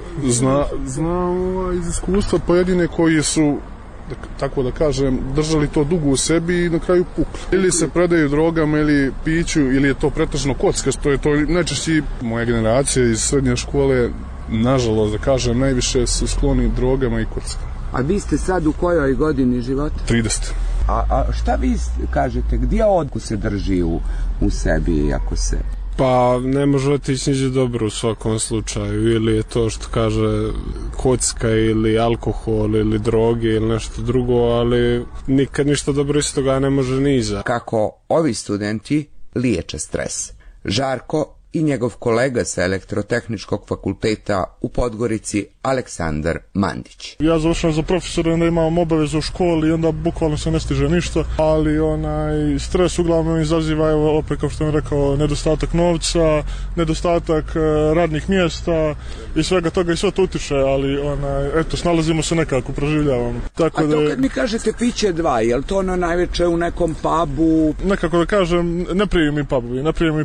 znam iz iskustva pojedine koji su, tako da kažem, držali to dugo u sebi i na kraju pukli. Ili se predaju drogama ili piću, ili je to pretežno kocka, što je to najčešće moja generacija iz srednje škole, nažalost, da kažem, najviše su skloni drogama i kockama. A vi ste sad u kojoj godini života? 30. A šta vi kažete, gdje odku se drži u sebi ako se... Pa ne može otići niđe dobro u svakom slučaju, ili je to što kaže kocka ili alkohol ili droge ili nešto drugo, ali nikad ništa dobro iz toga ne može ni iza. Kako ovi studenti liječe stres? Žarko i njegov kolega sa Elektrotehničkog fakulteta u Podgorici, Aleksandar Mandić. Ja završam za profesora, onda imam obavezu u školi i onda bukvalno se ne stiže ništa, ali stres uglavnom izaziva, evo opet kao što sam rekao, nedostatak novca, nedostatak radnih mjesta i svega toga i sve to utiče, ali eto, snalazimo se nekako, proživljavamo. Tako a to kad mi kažete piće dva, je li to najveće u nekom pubu? Nekako da kažem, ne prije mi pubovi,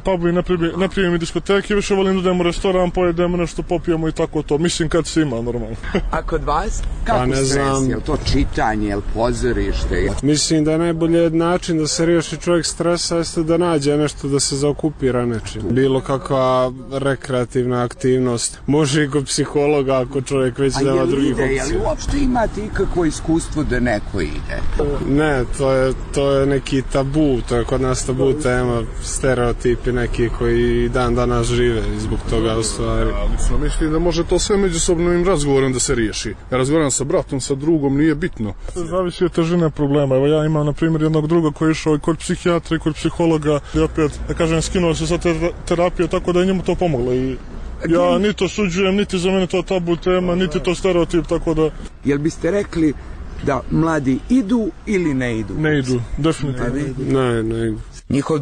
ne prije mi diskoteke, više volim da idemo u restoran, pojedemo nešto, popijemo i tako to. Mislim kad se ima normalno. A kod vas? Kako ne stres? Znam. Je li to čitanje, je li pozorište? Mislim da je najbolji način da se riješi čovjek stresa jeste da nađe nešto da se zaokupira nečim. Bilo kakva rekreativna aktivnost. Može i kod psihologa ako čovjek već nema drugih opcija. Je li uopšte imate ikakvo iskustvo da neko ide? Ne, to je neki tabu, to je kod nas tabu tema, stereotipi neki koji dan danas žive i zbog toga u stvari. Mislim da može to sve međusobnim razgovorom da se riješi. Ja razgovaram sa bratom, sa drugom, nije bitno. Zavisi od težine problema. Evo ja imam na primjer jednog druga koji je išao i kod psihijatra i kod psihologa i opet, da kažem, skinuo se sa terapije, tako da je njemu to pomoglo i ja ni to suđujem, niti za mene to tabu tema, niti to stereotip, tako da... Jel biste rekli da mladi idu ili ne idu? Ne idu, definitivno. Ne idu. Njihov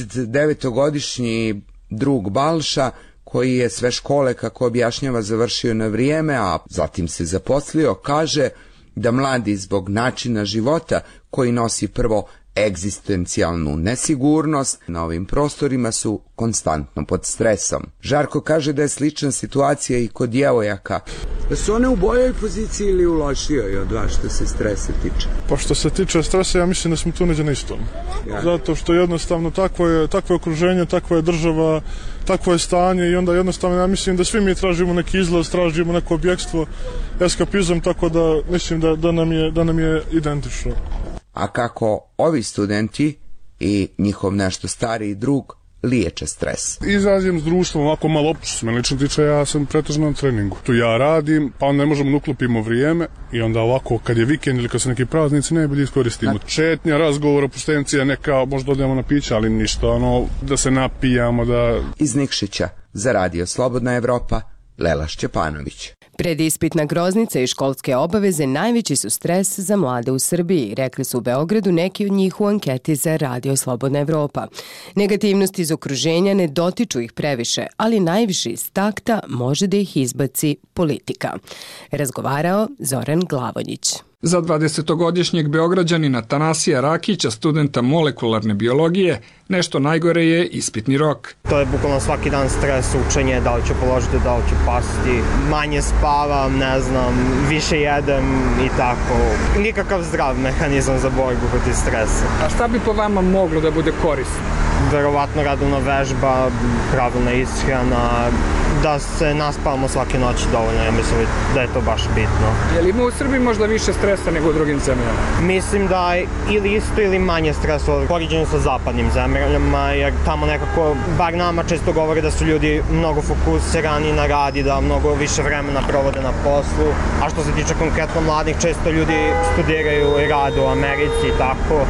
29-godišnji drug Balša, koji je sve škole, kako objašnjava, završio na vrijeme, a zatim se zaposlio, kaže da mladi zbog načina života koji nosi prvo egzistencijalnu nesigurnost na ovim prostorima su konstantno pod stresom. Žarko kaže da je slična situacija i kod djevojaka. Da su one u boljoj poziciji ili u lošijoj od vas što se stresa tiče? Pa što se tiče stresa, ja mislim da smo tu neđe na istom. Zato što jednostavno takvo je okruženje, takva je država, takvo je stanje i onda jednostavno ja mislim da svi mi tražimo neki izlaz, tražimo neko objekstvo, eskapizam, tako da mislim da nam je identično. A kako ovi studenti i njihov nešto stariji drug liječe stres? Izrazim s društvom ovako malo opće, što me lično tiče, ja sam pretežno na treningu. Tu ja radim, pa ne možemo da uklopimo vrijeme i onda ovako kad je vikend ili kad su neki praznici najbolje iskoristimo. Četnja, razgovor, opuštencija, neka, možda odemo na piće, ali ništa, da se napijamo, da... Iz Nikšića za Radio Slobodna Evropa, Lela Šćepanović. Predispitna groznica i školske obaveze najveći su stres za mlade u Srbiji, rekli su u Beogradu neki od njih u anketi za Radio Slobodna Evropa. Negativnosti iz okruženja ne dotiču ih previše, ali najviše iz takta može da ih izbaci politika. Razgovarao Zoran Glavonjić. Za 20-godišnjeg Beograđanina Tanasija Rakića, studenta molekularne biologije, nešto najgore je ispitni rok. To je bukvalno svaki dan stres, učenje, da li ću položiti, da li ću pasti, manje spavam, ne znam, više jedem i tako. Nikakav zdrav mehanizam za borbu protiv stresa. A šta bi po vama moglo da bude korisno? verovatno redovna vežba, pravilna ishrana, da se naspavamo svake noći dovoljno, ja mislim da je to baš bitno. Je li ima u Srbiji možda više stresa nego u drugim zemljama? Mislim da ili isto ili manje stresa u poređenju sa zapadnim zemljama, jer tamo nekako, bar nama često govore da su ljudi mnogo fokusirani na rad i da mnogo više vremena provode na poslu, a što se tiče konkretno mladih, često ljudi studiraju i rade u Americi i tako,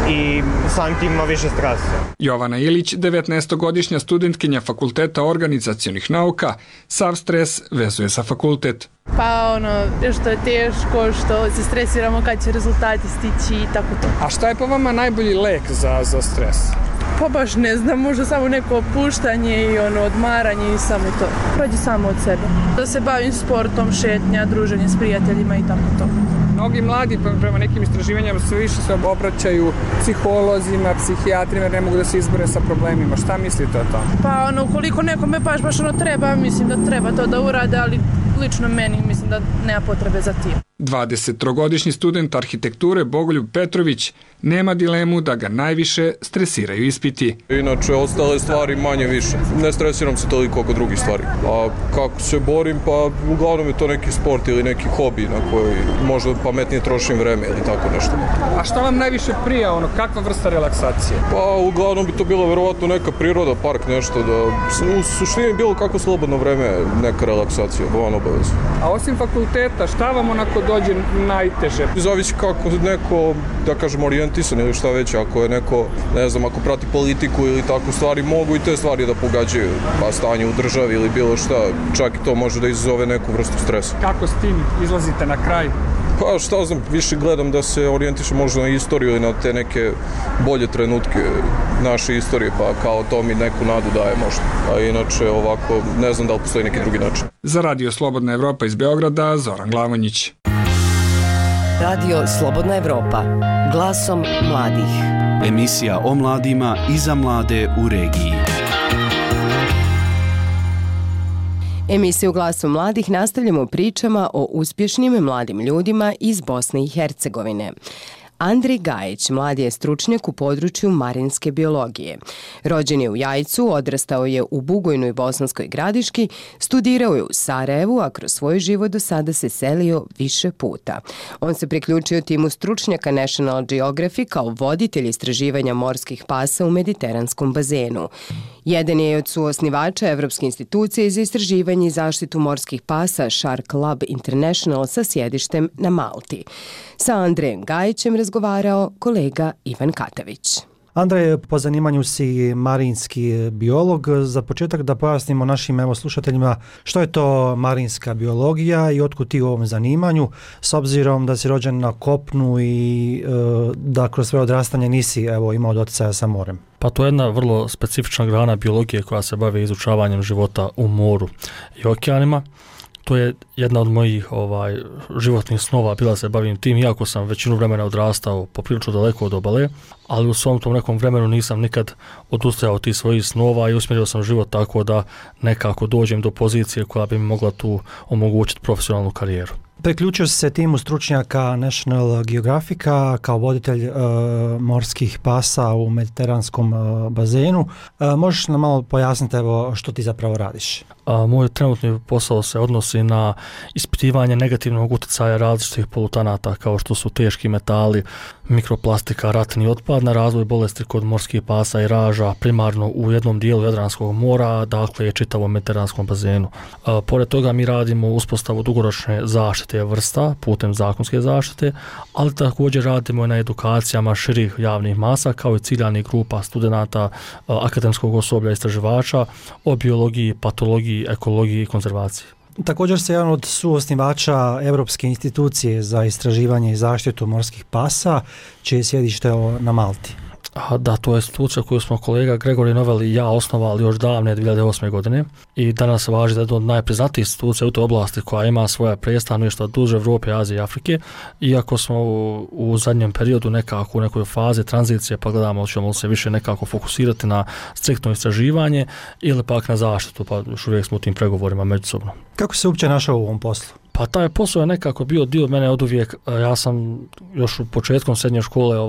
i samim tim ima više stresa. Jovana Ilić, 19-godišnja studentkinja Fakulteta organizacionih nauka, sav stres vezuje za fakultet. Pa što je teško, što se stresiramo kad će rezultati stići i tako to. A šta je po vama najbolji lek za stres? Pa baš ne znam, možda samo neko opuštanje i odmaranje i samo to. Prođe samo od sebe. Da se bavim sportom, šetnja, druženje s prijateljima i tako to. Mnogi mladi prema nekim istraživanjama sve više se obraćaju psiholozima, psihijatrima, jer ne mogu da se izbore sa problemima. Šta mislite o tome? Pa ukoliko nekome baš treba, mislim da treba to da urade, ali lično meni mislim da nema potrebe za tim. 23-godišnji student arhitekture Bogoljub Petrović nema dilemu da ga najviše stresiraju ispiti. Inače, ostale stvari manje više. Ne stresiram se toliko oko drugih stvari. A kako se borim, pa uglavnom je to neki sport ili neki hobi na koji možda pametnije trošim vreme ili tako nešto. A šta vam najviše prija, kakva vrsta relaksacije? Pa uglavnom bi to bilo verovatno neka priroda, park, nešto da u suštini bilo kako slobodno vreme, neka relaksacija, van obavezno. A osim fakulteta, šta vam dođe najteže? Zavisi kako neko, da kažem, orijentisan ili šta već, ako je neko, ne znam, ako prati politiku ili tako stvari, mogu i te stvari da pogađaju, pa stanje u državi ili bilo šta, čak i to može da izazove neku vrstu stresa. Kako s tim izlazite na kraj? Pa šta znam, više gledam da se orijentišem možda na istoriju ili na te neke bolje trenutke naše istorije, pa kao to mi neku nadu daje možda. A inače ovako, ne znam da li postoji neki drugi način. Za Radio Slobodna Evropa iz Beograda, Zoran Glavonjić. Radio Slobodna Evropa, glasom mladih. Emisija o mladima i za mlade u regiji. Emisiju Glasom mladih nastavljamo pričama o uspješnim mladim ljudima iz Bosne i Hercegovine. Andrej Gajić mlad je stručnjak u području marinske biologije. Rođen je u Jajcu, odrastao je u Bugojnoj Bosanskoj Gradiški, studirao je u Sarajevu, a kroz svoj život do sada se selio više puta. On se priključio timu stručnjaka National Geographic kao voditelj istraživanja morskih pasa u mediteranskom bazenu. Jedan je od suosnivača Evropske institucije za istraživanje i zaštitu morskih pasa Shark Lab International sa sjedištem na Malti. Sa Andrejem Gajićem razgovarao kolega Ivan Katavić. Andrej, po zanimanju si marinski biolog. Za početak da pojasnimo našim slušateljima što je to marinska biologija i otkud ti u ovom zanimanju, s obzirom da si rođen na kopnu i da kroz svoje odrastanje nisi imao doticaja sa morem. Pa to je jedna vrlo specifična grana biologije koja se bavi izučavanjem života u moru i okeanima. To je jedna od mojih životnih snova, bila se bavim tim, iako sam većinu vremena odrastao poprilično daleko od obale, ali u svom tom nekom vremenu nisam nikad odustajao od tih svojih snova i usmjerio sam život tako da nekako dođem do pozicije koja bi mi mogla tu omogućiti profesionalnu karijeru. Priključio se timu stručnjaka National Geographica kao voditelj morskih pasa u mediteranskom bazenu. Možeš nam malo pojasniti što ti zapravo radiš? Moj trenutni posao se odnosi na ispitivanje negativnog utjecaja različitih polutanata kao što su teški metali, mikroplastika, ratni otpad na razvoj bolesti kod morskih pasa i raža, primarno u jednom dijelu Jadranskog mora, dakle čitavom mediteranskom bazenu. Pored toga mi radimo uspostavu dugoročne zaštite vrsta putem zakonske zaštite, ali također radimo i na edukacijama širih javnih masa kao i ciljanih grupa studenata, akademskog osoblja i istraživača o biologiji, patologiji, ekologiji i konzervaciji. Također se jedan od suosnivača Europske institucije za istraživanje i zaštitu morskih pasa, čije je sjedište na Malti. Da, to je institucija koju smo kolega Gregori Novel i ja osnovali još davne 2008. godine i danas važi da je jedna od najpriznatijih institucija u toj oblasti koja ima svoje predstavništva duž Evrope, Azije i Afrike. Iako smo u zadnjem periodu nekako u nekoj fazi tranzicije pa gledamo ćemo se više nekako fokusirati na striktno istraživanje ili pak na zaštitu, pa još uvijek smo u tim pregovorima međusobno. Kako se uopće našao u ovom poslu? Pa taj posao je nekako bio dio mene oduvijek. Ja sam još u početkom srednje škole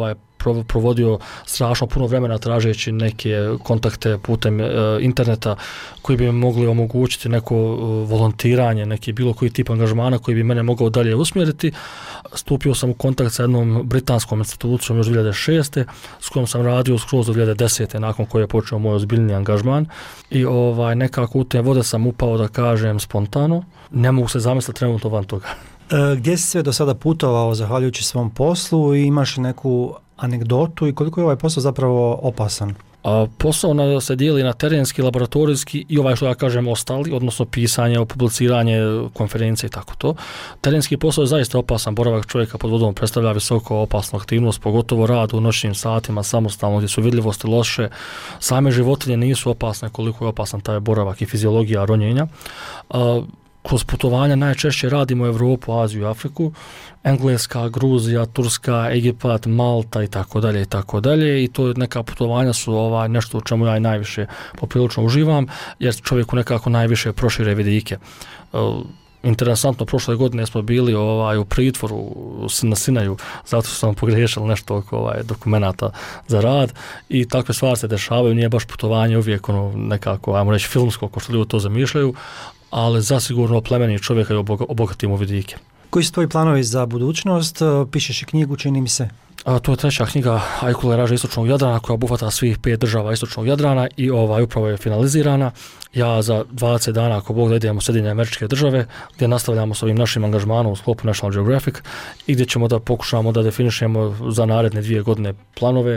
provodio strašno puno vremena tražeći neke kontakte putem interneta koji bi mogli omogućiti neko volontiranje, neki bilo koji tip angažmana koji bi mene mogao dalje usmjeriti. Stupio sam u kontakt sa jednom britanskom institucijom još 2006. s kojom sam radio skroz do 2010. nakon koje je počeo moj ozbiljni angažman i nekako u te vode sam upao, da kažem, spontano. Ne mogu se zamisliti trenutno van toga. Gdje si sve do sada putovao zahvaljujući svom poslu i imaš neku anegdotu i koliko je ovaj posao zapravo opasan? Posao se dijeli na terenski, laboratorijski i što ja kažem ostali, odnosno pisanje, publiciranje, konferencije i tako to. Terenski posao je zaista opasan, boravak čovjeka pod vodom predstavlja visoko opasnu aktivnost, pogotovo rad u noćnim satima, samostalno, gdje su vidljivosti loše. Same životinje nisu opasne koliko je opasan taj boravak i fiziologija ronjenja. Kroz putovanja najčešće radimo Evropu, Aziju i Afriku, Engleska, Gruzija, Turska, Egipat, Malta i tako dalje i to neka putovanja su nešto u čemu ja i najviše poprilično uživam, jer čovjeku nekako najviše prošire vidike. Interesantno, prošle godine smo bili u pritvoru na Sinaju, zato što sam pogriješili nešto oko dokumenata za rad i takve stvari se dešavaju, nije baš putovanje uvijek nekako, ajmo reći, filmsko, kao što ljudi to zamišljaju, ali zasigurno plemeni čovjeka i obogatimo vidike. Koji su tvoji planovi za budućnost? Pišeš i knjigu, čini mi se. To je treća knjiga Ajkule raže istočnog Jadrana koja obuhvata svih 5 država istočnog Jadrana i upravo je finalizirana. Ja za 20 dana, ako Bog da, idemo u Sjedinjene Američke Države, gdje nastavljamo s ovim našim angažmanom u sklopu National Geographic i gdje ćemo da pokušamo da definišemo za naredne 2 godine planove,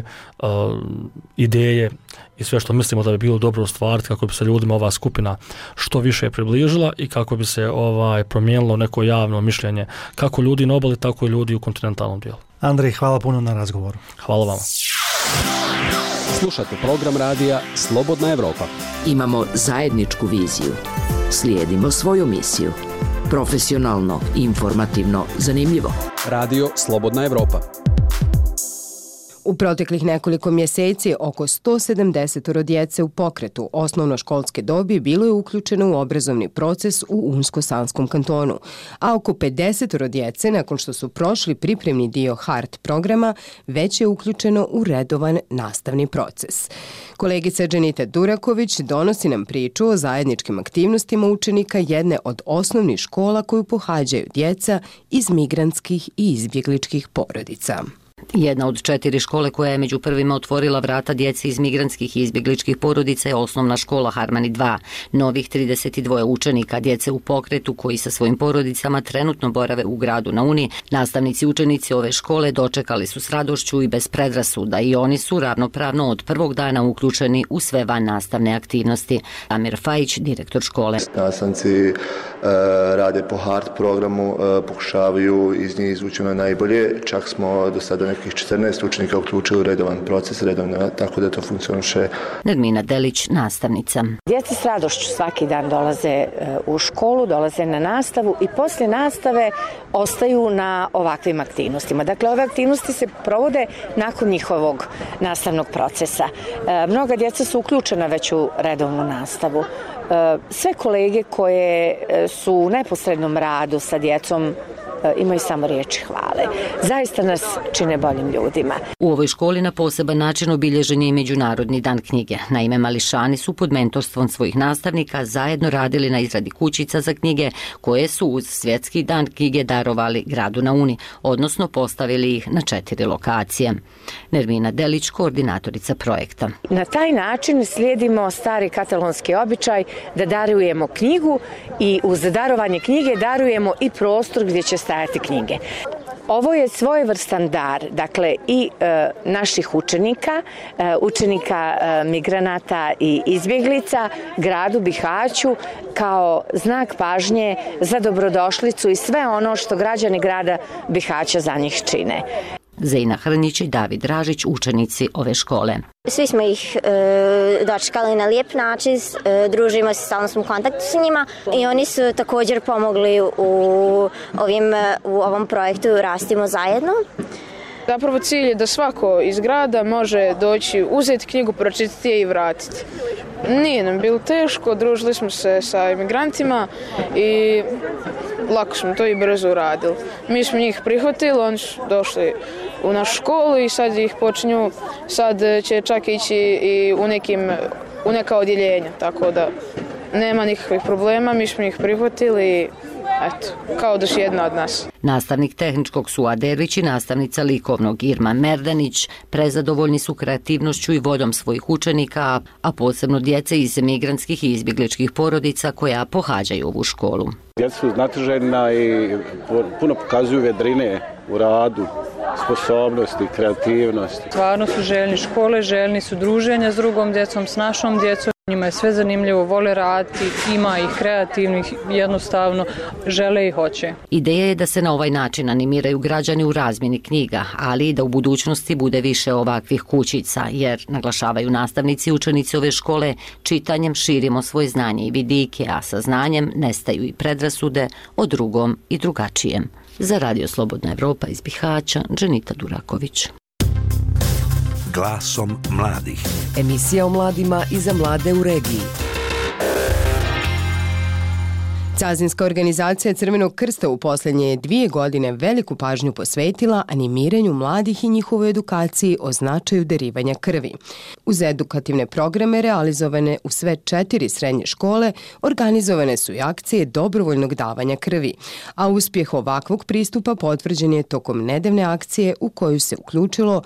ideje i sve što mislimo da bi bilo dobro ostvariti kako bi se ljudima ova skupina što više približila i kako bi se promijenilo neko javno mišljenje kako ljudi na obali, tako i ljudi u kontinentalnom dijelu. Andrej, hvala puno na razgovoru. Hvala vama. Slušajte program radija Slobodna Evropa. Imamo zajedničku viziju. Slijedimo svoju misiju. Profesionalno, informativno, zanimljivo. Radio Slobodna Evropa. U proteklih nekoliko mjeseci oko 170 djece u pokretu osnovnoškolske dobi bilo je uključeno u obrazovni proces u Unsko-Sanskom kantonu, a oko 50 djece nakon što su prošli pripremni dio HART programa već je uključeno u redovan nastavni proces. Kolegica Dženita Duraković donosi nam priču o zajedničkim aktivnostima učenika jedne od osnovnih škola koju pohađaju djeca iz migrantskih i izbjegličkih porodica. Jedna od 4 škole koja je među prvima otvorila vrata djeci iz migrantskih i izbjegličkih porodica je osnovna škola Harmani 2. Novih 32 učenika djece u pokretu koji sa svojim porodicama trenutno borave u gradu na Uni. Nastavnici i učenici ove škole dočekali su s radošću i bez predrasuda i oni su ravnopravno od prvog dana uključeni u sve van nastavne aktivnosti. Amir Fajić, direktor škole. Nastavnici rade po HART programu, pokušavaju iz njih izvući ono najbolje. Čak smo do sada nekih 14 učenika uključili u redovan proces, tako da to funkcioniše. Nermina Delić, nastavnica. Djeca s radošću svaki dan dolaze u školu, dolaze na nastavu i poslije nastave ostaju na ovakvim aktivnostima. Dakle, ove aktivnosti se provode nakon njihovog nastavnog procesa. Mnoga djeca su uključena već u redovnu nastavu. Sve kolege koje su u neposrednom radu sa djecom imaju samo riječi hvale. Zaista nas čine boljim ljudima. U ovoj školi na poseban način obilježen je i Međunarodni dan knjige. Naime, mališani su pod mentorstvom svojih nastavnika zajedno radili na izradi kućica za knjige koje su uz Svjetski dan knjige darovali gradu na Uni, odnosno postavili ih na 4 lokacije. Nermina Delić, koordinatorica projekta. Na taj način slijedimo stari katalonski običaj da darujemo knjigu i uz darovanje knjige darujemo i prostor gdje će stajati knjige. Ovo je svojevrstan dar, dakle i naših učenika, migranata i izbjeglica gradu Bihaću kao znak pažnje za dobrodošlicu i sve ono što građani grada Bihaća za njih čine. Zejna Hrnić i David Dražić, učenici ove škole. Svi smo ih dočekali na lijep način, družimo se, stalno smo u kontaktu s njima i oni su također pomogli u ovom projektu Rastimo zajedno. Zapravo cilj je da svako iz grada može doći, uzeti knjigu, pročitati je i vratiti. Nije nam bilo teško, družili smo se sa imigrantima i lako smo to i brzo uradili. Mi smo njih prihvatili, oni su došli u našu školu i sad ih počinju, sad će čak ići i u neka odjeljenja, tako da nema nikakvih problema, mi smo ih prihvatili. Eto, kao da je jedna od nas. Nastavnik tehničkog Suad Ervić i nastavnica likovnog Irma Merdanić prezadovoljni su kreativnošću i voljom svojih učenika, a posebno djece iz migrantskih i izbjegličkih porodica koja pohađaju ovu školu. Djeca su znatiželjna i puno pokazuju vedrine u radu, sposobnosti, kreativnosti. Stvarno su željni škole, željni su druženja s drugom djecom, s našom djecom. Njima je sve zanimljivo, vole raditi, ima ih kreativnih, jednostavno žele i hoće. Ideja je da se na ovaj način animiraju građani u razmjeni knjiga, ali i da u budućnosti bude više ovakvih kućica, jer, naglašavaju nastavnici i učenici ove škole, čitanjem širimo svoje znanje i vidike, a sa znanjem nestaju i predrasude o drugom i drugačijem. Za Radio Slobodna Evropa iz Bihaća, Dženita Duraković. Glasom mladih. Emisija o mladima i za mlade u regiji. Cazinska organizacija Crvenog krsta u posljednje 2 godine veliku pažnju posvetila animiranju mladih i njihovoj edukaciji o značaju darivanja krvi. Uz edukativne programe realizovane u sve 4 srednje škole, organizovane su i akcije dobrovoljnog davanja krvi, a uspjeh ovakvog pristupa potvrđen je tokom nedavne akcije u koju se uključilo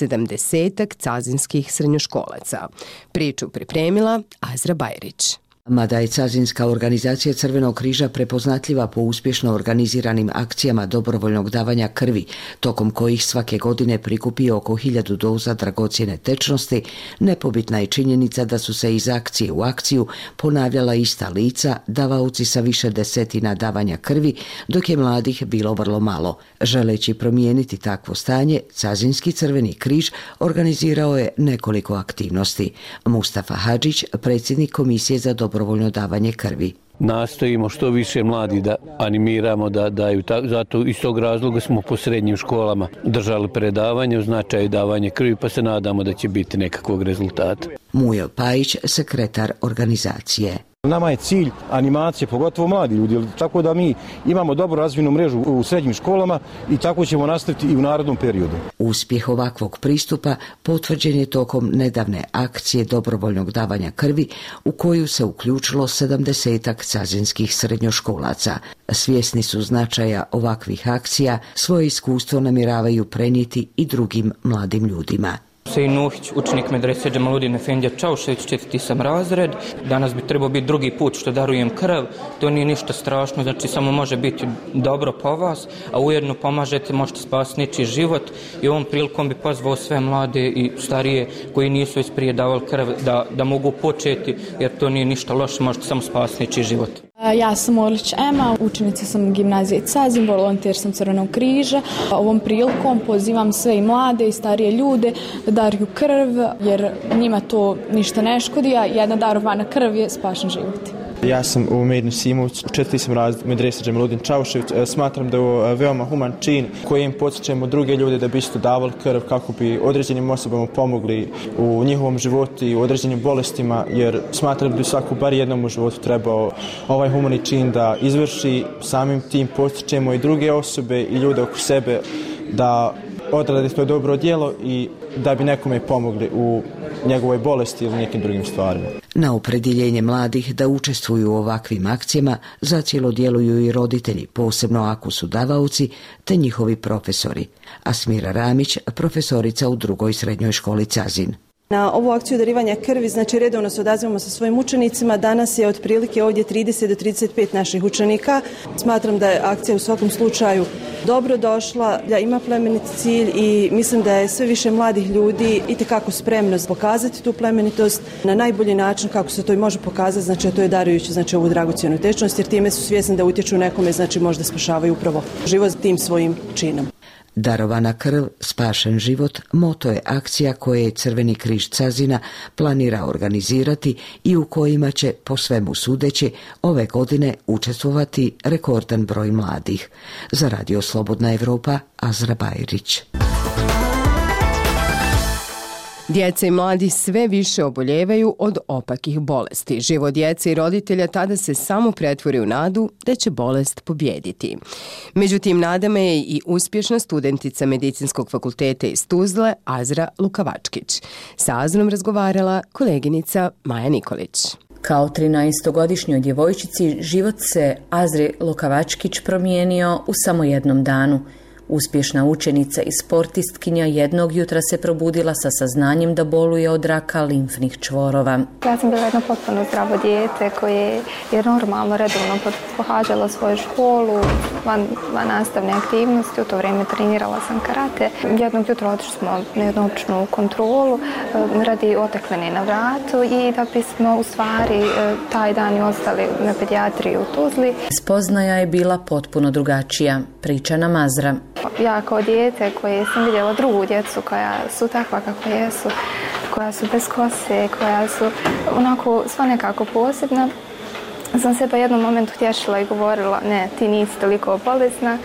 70 cazinskih srednjoškolaca. Priču pripremila Azra Bajrić. Mada je Cazinska organizacija Crvenog križa prepoznatljiva po uspješno organiziranim akcijama dobrovoljnog davanja krvi, tokom kojih svake godine prikupi oko 1000 doza dragocjene tečnosti, nepobitna je činjenica da su se iz akcije u akciju ponavljala ista lica, davaoci sa više desetina davanja krvi, dok je mladih bilo vrlo malo. Želeći promijeniti takvo stanje, Cazinski Crveni križ organizirao je nekoliko aktivnosti. Mustafa Hadžić, predsjednik Komisije za dobrovoljno davanje krvi. Nastojimo što više mladi da animiramo da daju, zato iz tog razloga smo po srednjim školama držali predavanje o značaju davanja krvi, pa se nadamo da će biti nekakvog rezultata. Mujo Pajić, sekretar organizacije. Nama je cilj animacije, pogotovo mladi ljudi, tako da mi imamo dobro razvijenu mrežu u srednjim školama i tako ćemo nastaviti i u narednom periodu. Uspjeh ovakvog pristupa potvrđen je tokom nedavne akcije dobrovoljnog davanja krvi u koju se uključilo 70 cazinskih srednjoškolaca. Svjesni su značaja ovakvih akcija, svoje iskustvo namjeravaju prenijeti i drugim mladim ljudima. Sejin Nuhić, učenik medrese Džemaludin Efendija Čaušević, 4. sam razred. Danas bi trebao biti drugi put što darujem krv. To nije ništa strašno, znači samo može biti dobro po vas, a ujedno pomažete, možete spasiti nečiji život. I ovom prilikom bi pozvao sve mlade i starije koji nisu već prije davali krv da mogu početi, jer to nije ništa loše, možete samo spasiti nečiji život. Ja sam Orlić Ema, učenica sam gimnazije Cazin, volonter sam Crvenog križa. Ovom prilikom pozivam sve i mlade i starije ljude da daruju krv, jer njima to ništa ne škodi, a jedna darovana krv je spašen život. Ja sam Umir Simović, 4. sam razred medrese Džemaludin Čaušević. Smatram da je ovo veoma human čin kojim podsjećamo druge ljude da bi isto davali krv kako bi određenim osobama pomogli u njihovom životu i u određenim bolestima, jer smatram da bi svako bar jednom u životu trebao ovaj humani čin da izvrši. Samim tim podsjećamo i druge osobe i ljude oko sebe da odrade to dobro djelo i da bi nekome pomogli u njegovoj bolesti ili nekim drugim stvarima. Na opredjeljenje mladih da učestvuju u ovakvim akcijama zacijelo djeluju i roditelji, posebno ako su davaoci, te njihovi profesori. Asmira Ramić, profesorica u 2. srednjoj školi Cazin. Na ovu akciju darivanja krvi, znači redovno se odazivamo sa svojim učenicima. Danas je otprilike ovdje 30 do 35 naših učenika. Smatram da je akcija u svakom slučaju dobro došla, da ima plemenit cilj i mislim da je sve više mladih ljudi itekako spremno pokazati tu plemenitost na najbolji način kako se to i može pokazati, znači to je darujući znači ovu dragocjenu tečnost, jer time su svjesni da utječu nekome, znači možda spašavaju upravo život tim svojim činom. Darovana krv, spašen život, moto je akcija koje je Crveni križ Cazina planira organizirati i u kojima će, po svemu sudeći, ove godine učestvovati rekordan broj mladih. Za Radio Slobodna Evropa, Azra Bajrić. Djeca i mladi sve više oboljevaju od opakih bolesti. Život djece i roditelja tada se samo pretvori u nadu da će bolest pobjediti. Međutim, nadama je i uspješna studentica Medicinskog fakulteta iz Tuzle, Azra Lukavačkić. Sa Azrom razgovarala koleginica Maja Nikolić. Kao 13-godišnjoj djevojčici život se Azri Lukavačkić promijenio u samo jednom danu. Uspješna učenica i sportistkinja jednog jutra se probudila sa saznanjem da boluje od raka limfnih čvorova. Ja sam bila jedno potpuno zdravo dijete koje je normalno, redovno pohađala svoju školu, van nastavne aktivnosti, u to vrijeme trenirala sam karate. Jednog jutra otišli smo na jednu običnu kontrolu radi otekline na vratu i da bismo u stvari taj dan i ostali na pedijatriji u Tuzli. Spoznaja je bila potpuno drugačija, priča nam Azra. Ja kao dijete koje sam vidjela drugu djecu koja su takva kako jesu, koja su bez kose, koja su onako sva nekako posebna, sam se pa jednom momentu tješila i govorila ne, ti nisi toliko bolesna,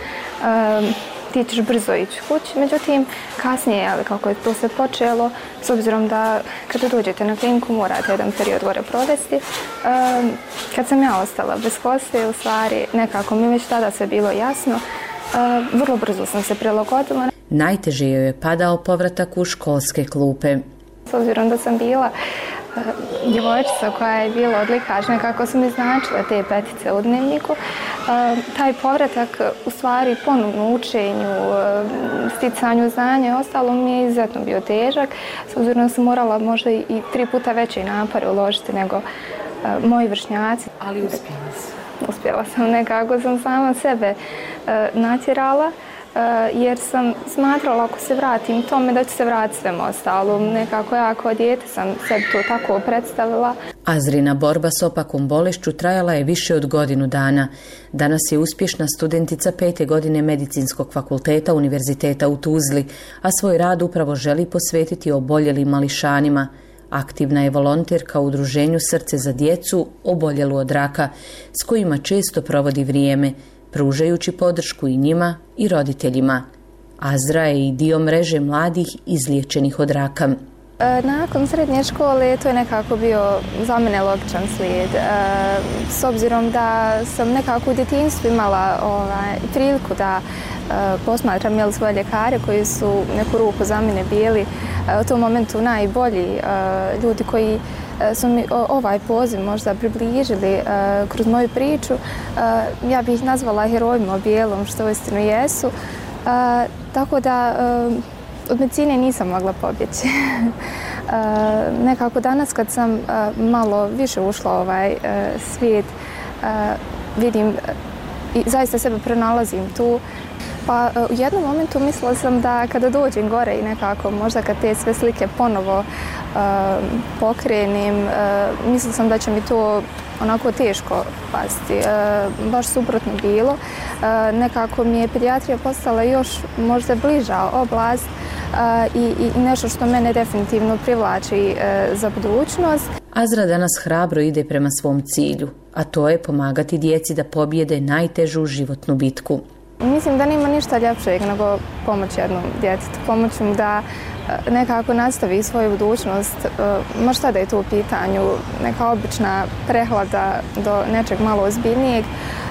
ti ćeš brzo ići kući. Međutim, kasnije, ali kako je to sve počelo, s obzirom da kada dođete na kliniku morate jedan period gore provesti, kad sam ja ostala bez kose, u stvari nekako mi već tada sve bilo jasno. Vrlo brzo sam se prilagodila. Najteže joj je padao povratak u školske klupe. S obzirom da sam bila djevojčica koja je bila odlikač, nekako su mi značile te petice u dnevniku, taj povratak u stvari ponovno učenju, sticanju znanja, ostalo mi je izuzetno bio težak, s obzirom da sam morala možda i 3 puta veće napore uložiti nego moji vršnjaci. Ali uspjela sam. Uspjela sam, nekako sam sama sebe natjerala jer sam smatrala ako se vratim tome da ću se vratiti svemu ostalom. Nekako ja kao dijete sam sebi to tako predstavila. Azrina borba s opakom bolešću trajala je više od godinu dana. Danas je uspješna studentica 5. godine Medicinskog fakulteta Univerziteta u Tuzli, a svoj rad upravo želi posvetiti oboljelim mališanima. Aktivna je volonterka u udruženju Srce za djecu oboljelu od raka, s kojima često provodi vrijeme, pružajući podršku i njima i roditeljima. Azra je i dio mreže mladih izliječenih od raka. Nakon srednje škole to je nekako bio za mene logičan slijed. S obzirom da sam nekako u djetinjstvu imala priliku da posmatram svoje ljekare koji su neku ruku za mene bili u tom momentu najbolji ljudi koji su mi ovaj poziv možda približili kroz moju priču. Ja bih ih nazvala herojima bijelom, što uistinu jesu. Tako da od medicine nisam mogla pobjeći. Nekako danas kad sam malo više ušla u ovaj svijet, vidim i zaista sebe pronalazim tu. Pa u jednom momentu mislila sam da kada dođem gore i nekako možda kad te sve slike ponovo pokrenem, mislila sam da će mi to onako teško pasti. Baš suprotno bilo. Nekako mi je pedijatrija postala još možda bliža oblast i nešto što mene definitivno privlači za budućnost. Azra danas hrabro ide prema svom cilju, a to je pomagati djeci da pobjede najtežu životnu bitku. Mislim da nema ništa ljepšeg nego pomoć jednom djetetu, pomoć im da nekako nastavi svoju budućnost, možda da je to u pitanju neka obična prehlada do nečeg malo ozbiljnijeg.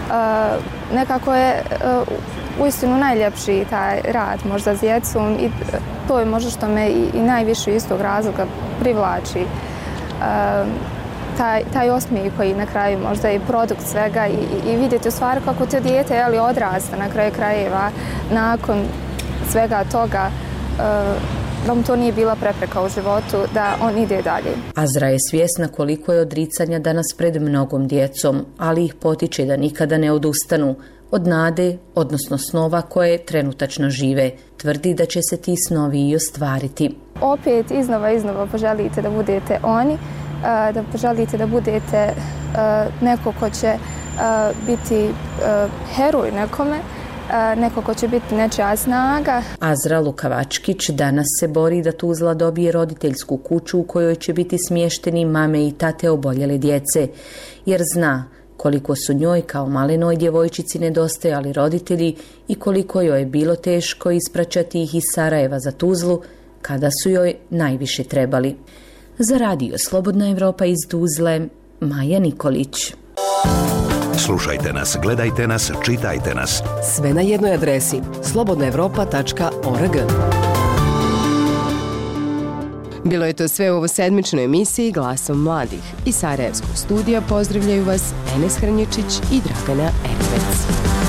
Nekako je uistinu najljepši taj rad možda s djecom i to je možda što me i najviše iz tog razloga privlači. Taj osmijeh koji na kraju možda je produkt svega i vidjeti u stvari kako to dijete odrasta na kraju krajeva nakon svega toga, da mu to nije bila prepreka u životu, da on ide dalje. Azra je svjesna koliko je odricanja danas pred mnogom djecom, ali ih potiče da nikada ne odustanu od nade, odnosno snova koje trenutačno žive. Tvrdi da će se ti snovi i ostvariti. Opet iznova poželite da budete oni, da poželite da budete neko ko će biti heroj nekome, neko ko će biti nečija snaga. Azra Lukavačkić danas se bori da Tuzla dobije roditeljsku kuću u kojoj će biti smješteni mame i tate oboljele djece, jer zna koliko su njoj kao malenoj djevojčici nedostajali roditelji i koliko joj je bilo teško ispraćati ih iz Sarajeva za Tuzlu kada su joj najviše trebali. Za radio Slobodna Evropa iz Tuzle, Maja Nikolić. Slušajte nas, gledajte nas, čitajte nas. Sve na jednoj adresi slobodnaevropa.org. Bilo je to sve u ovo sedmičnoj emisiji Glasom mladih. Iz Sarajevskog studija pozdravljaju vas Enes Hranjičić i Dragana Ervec.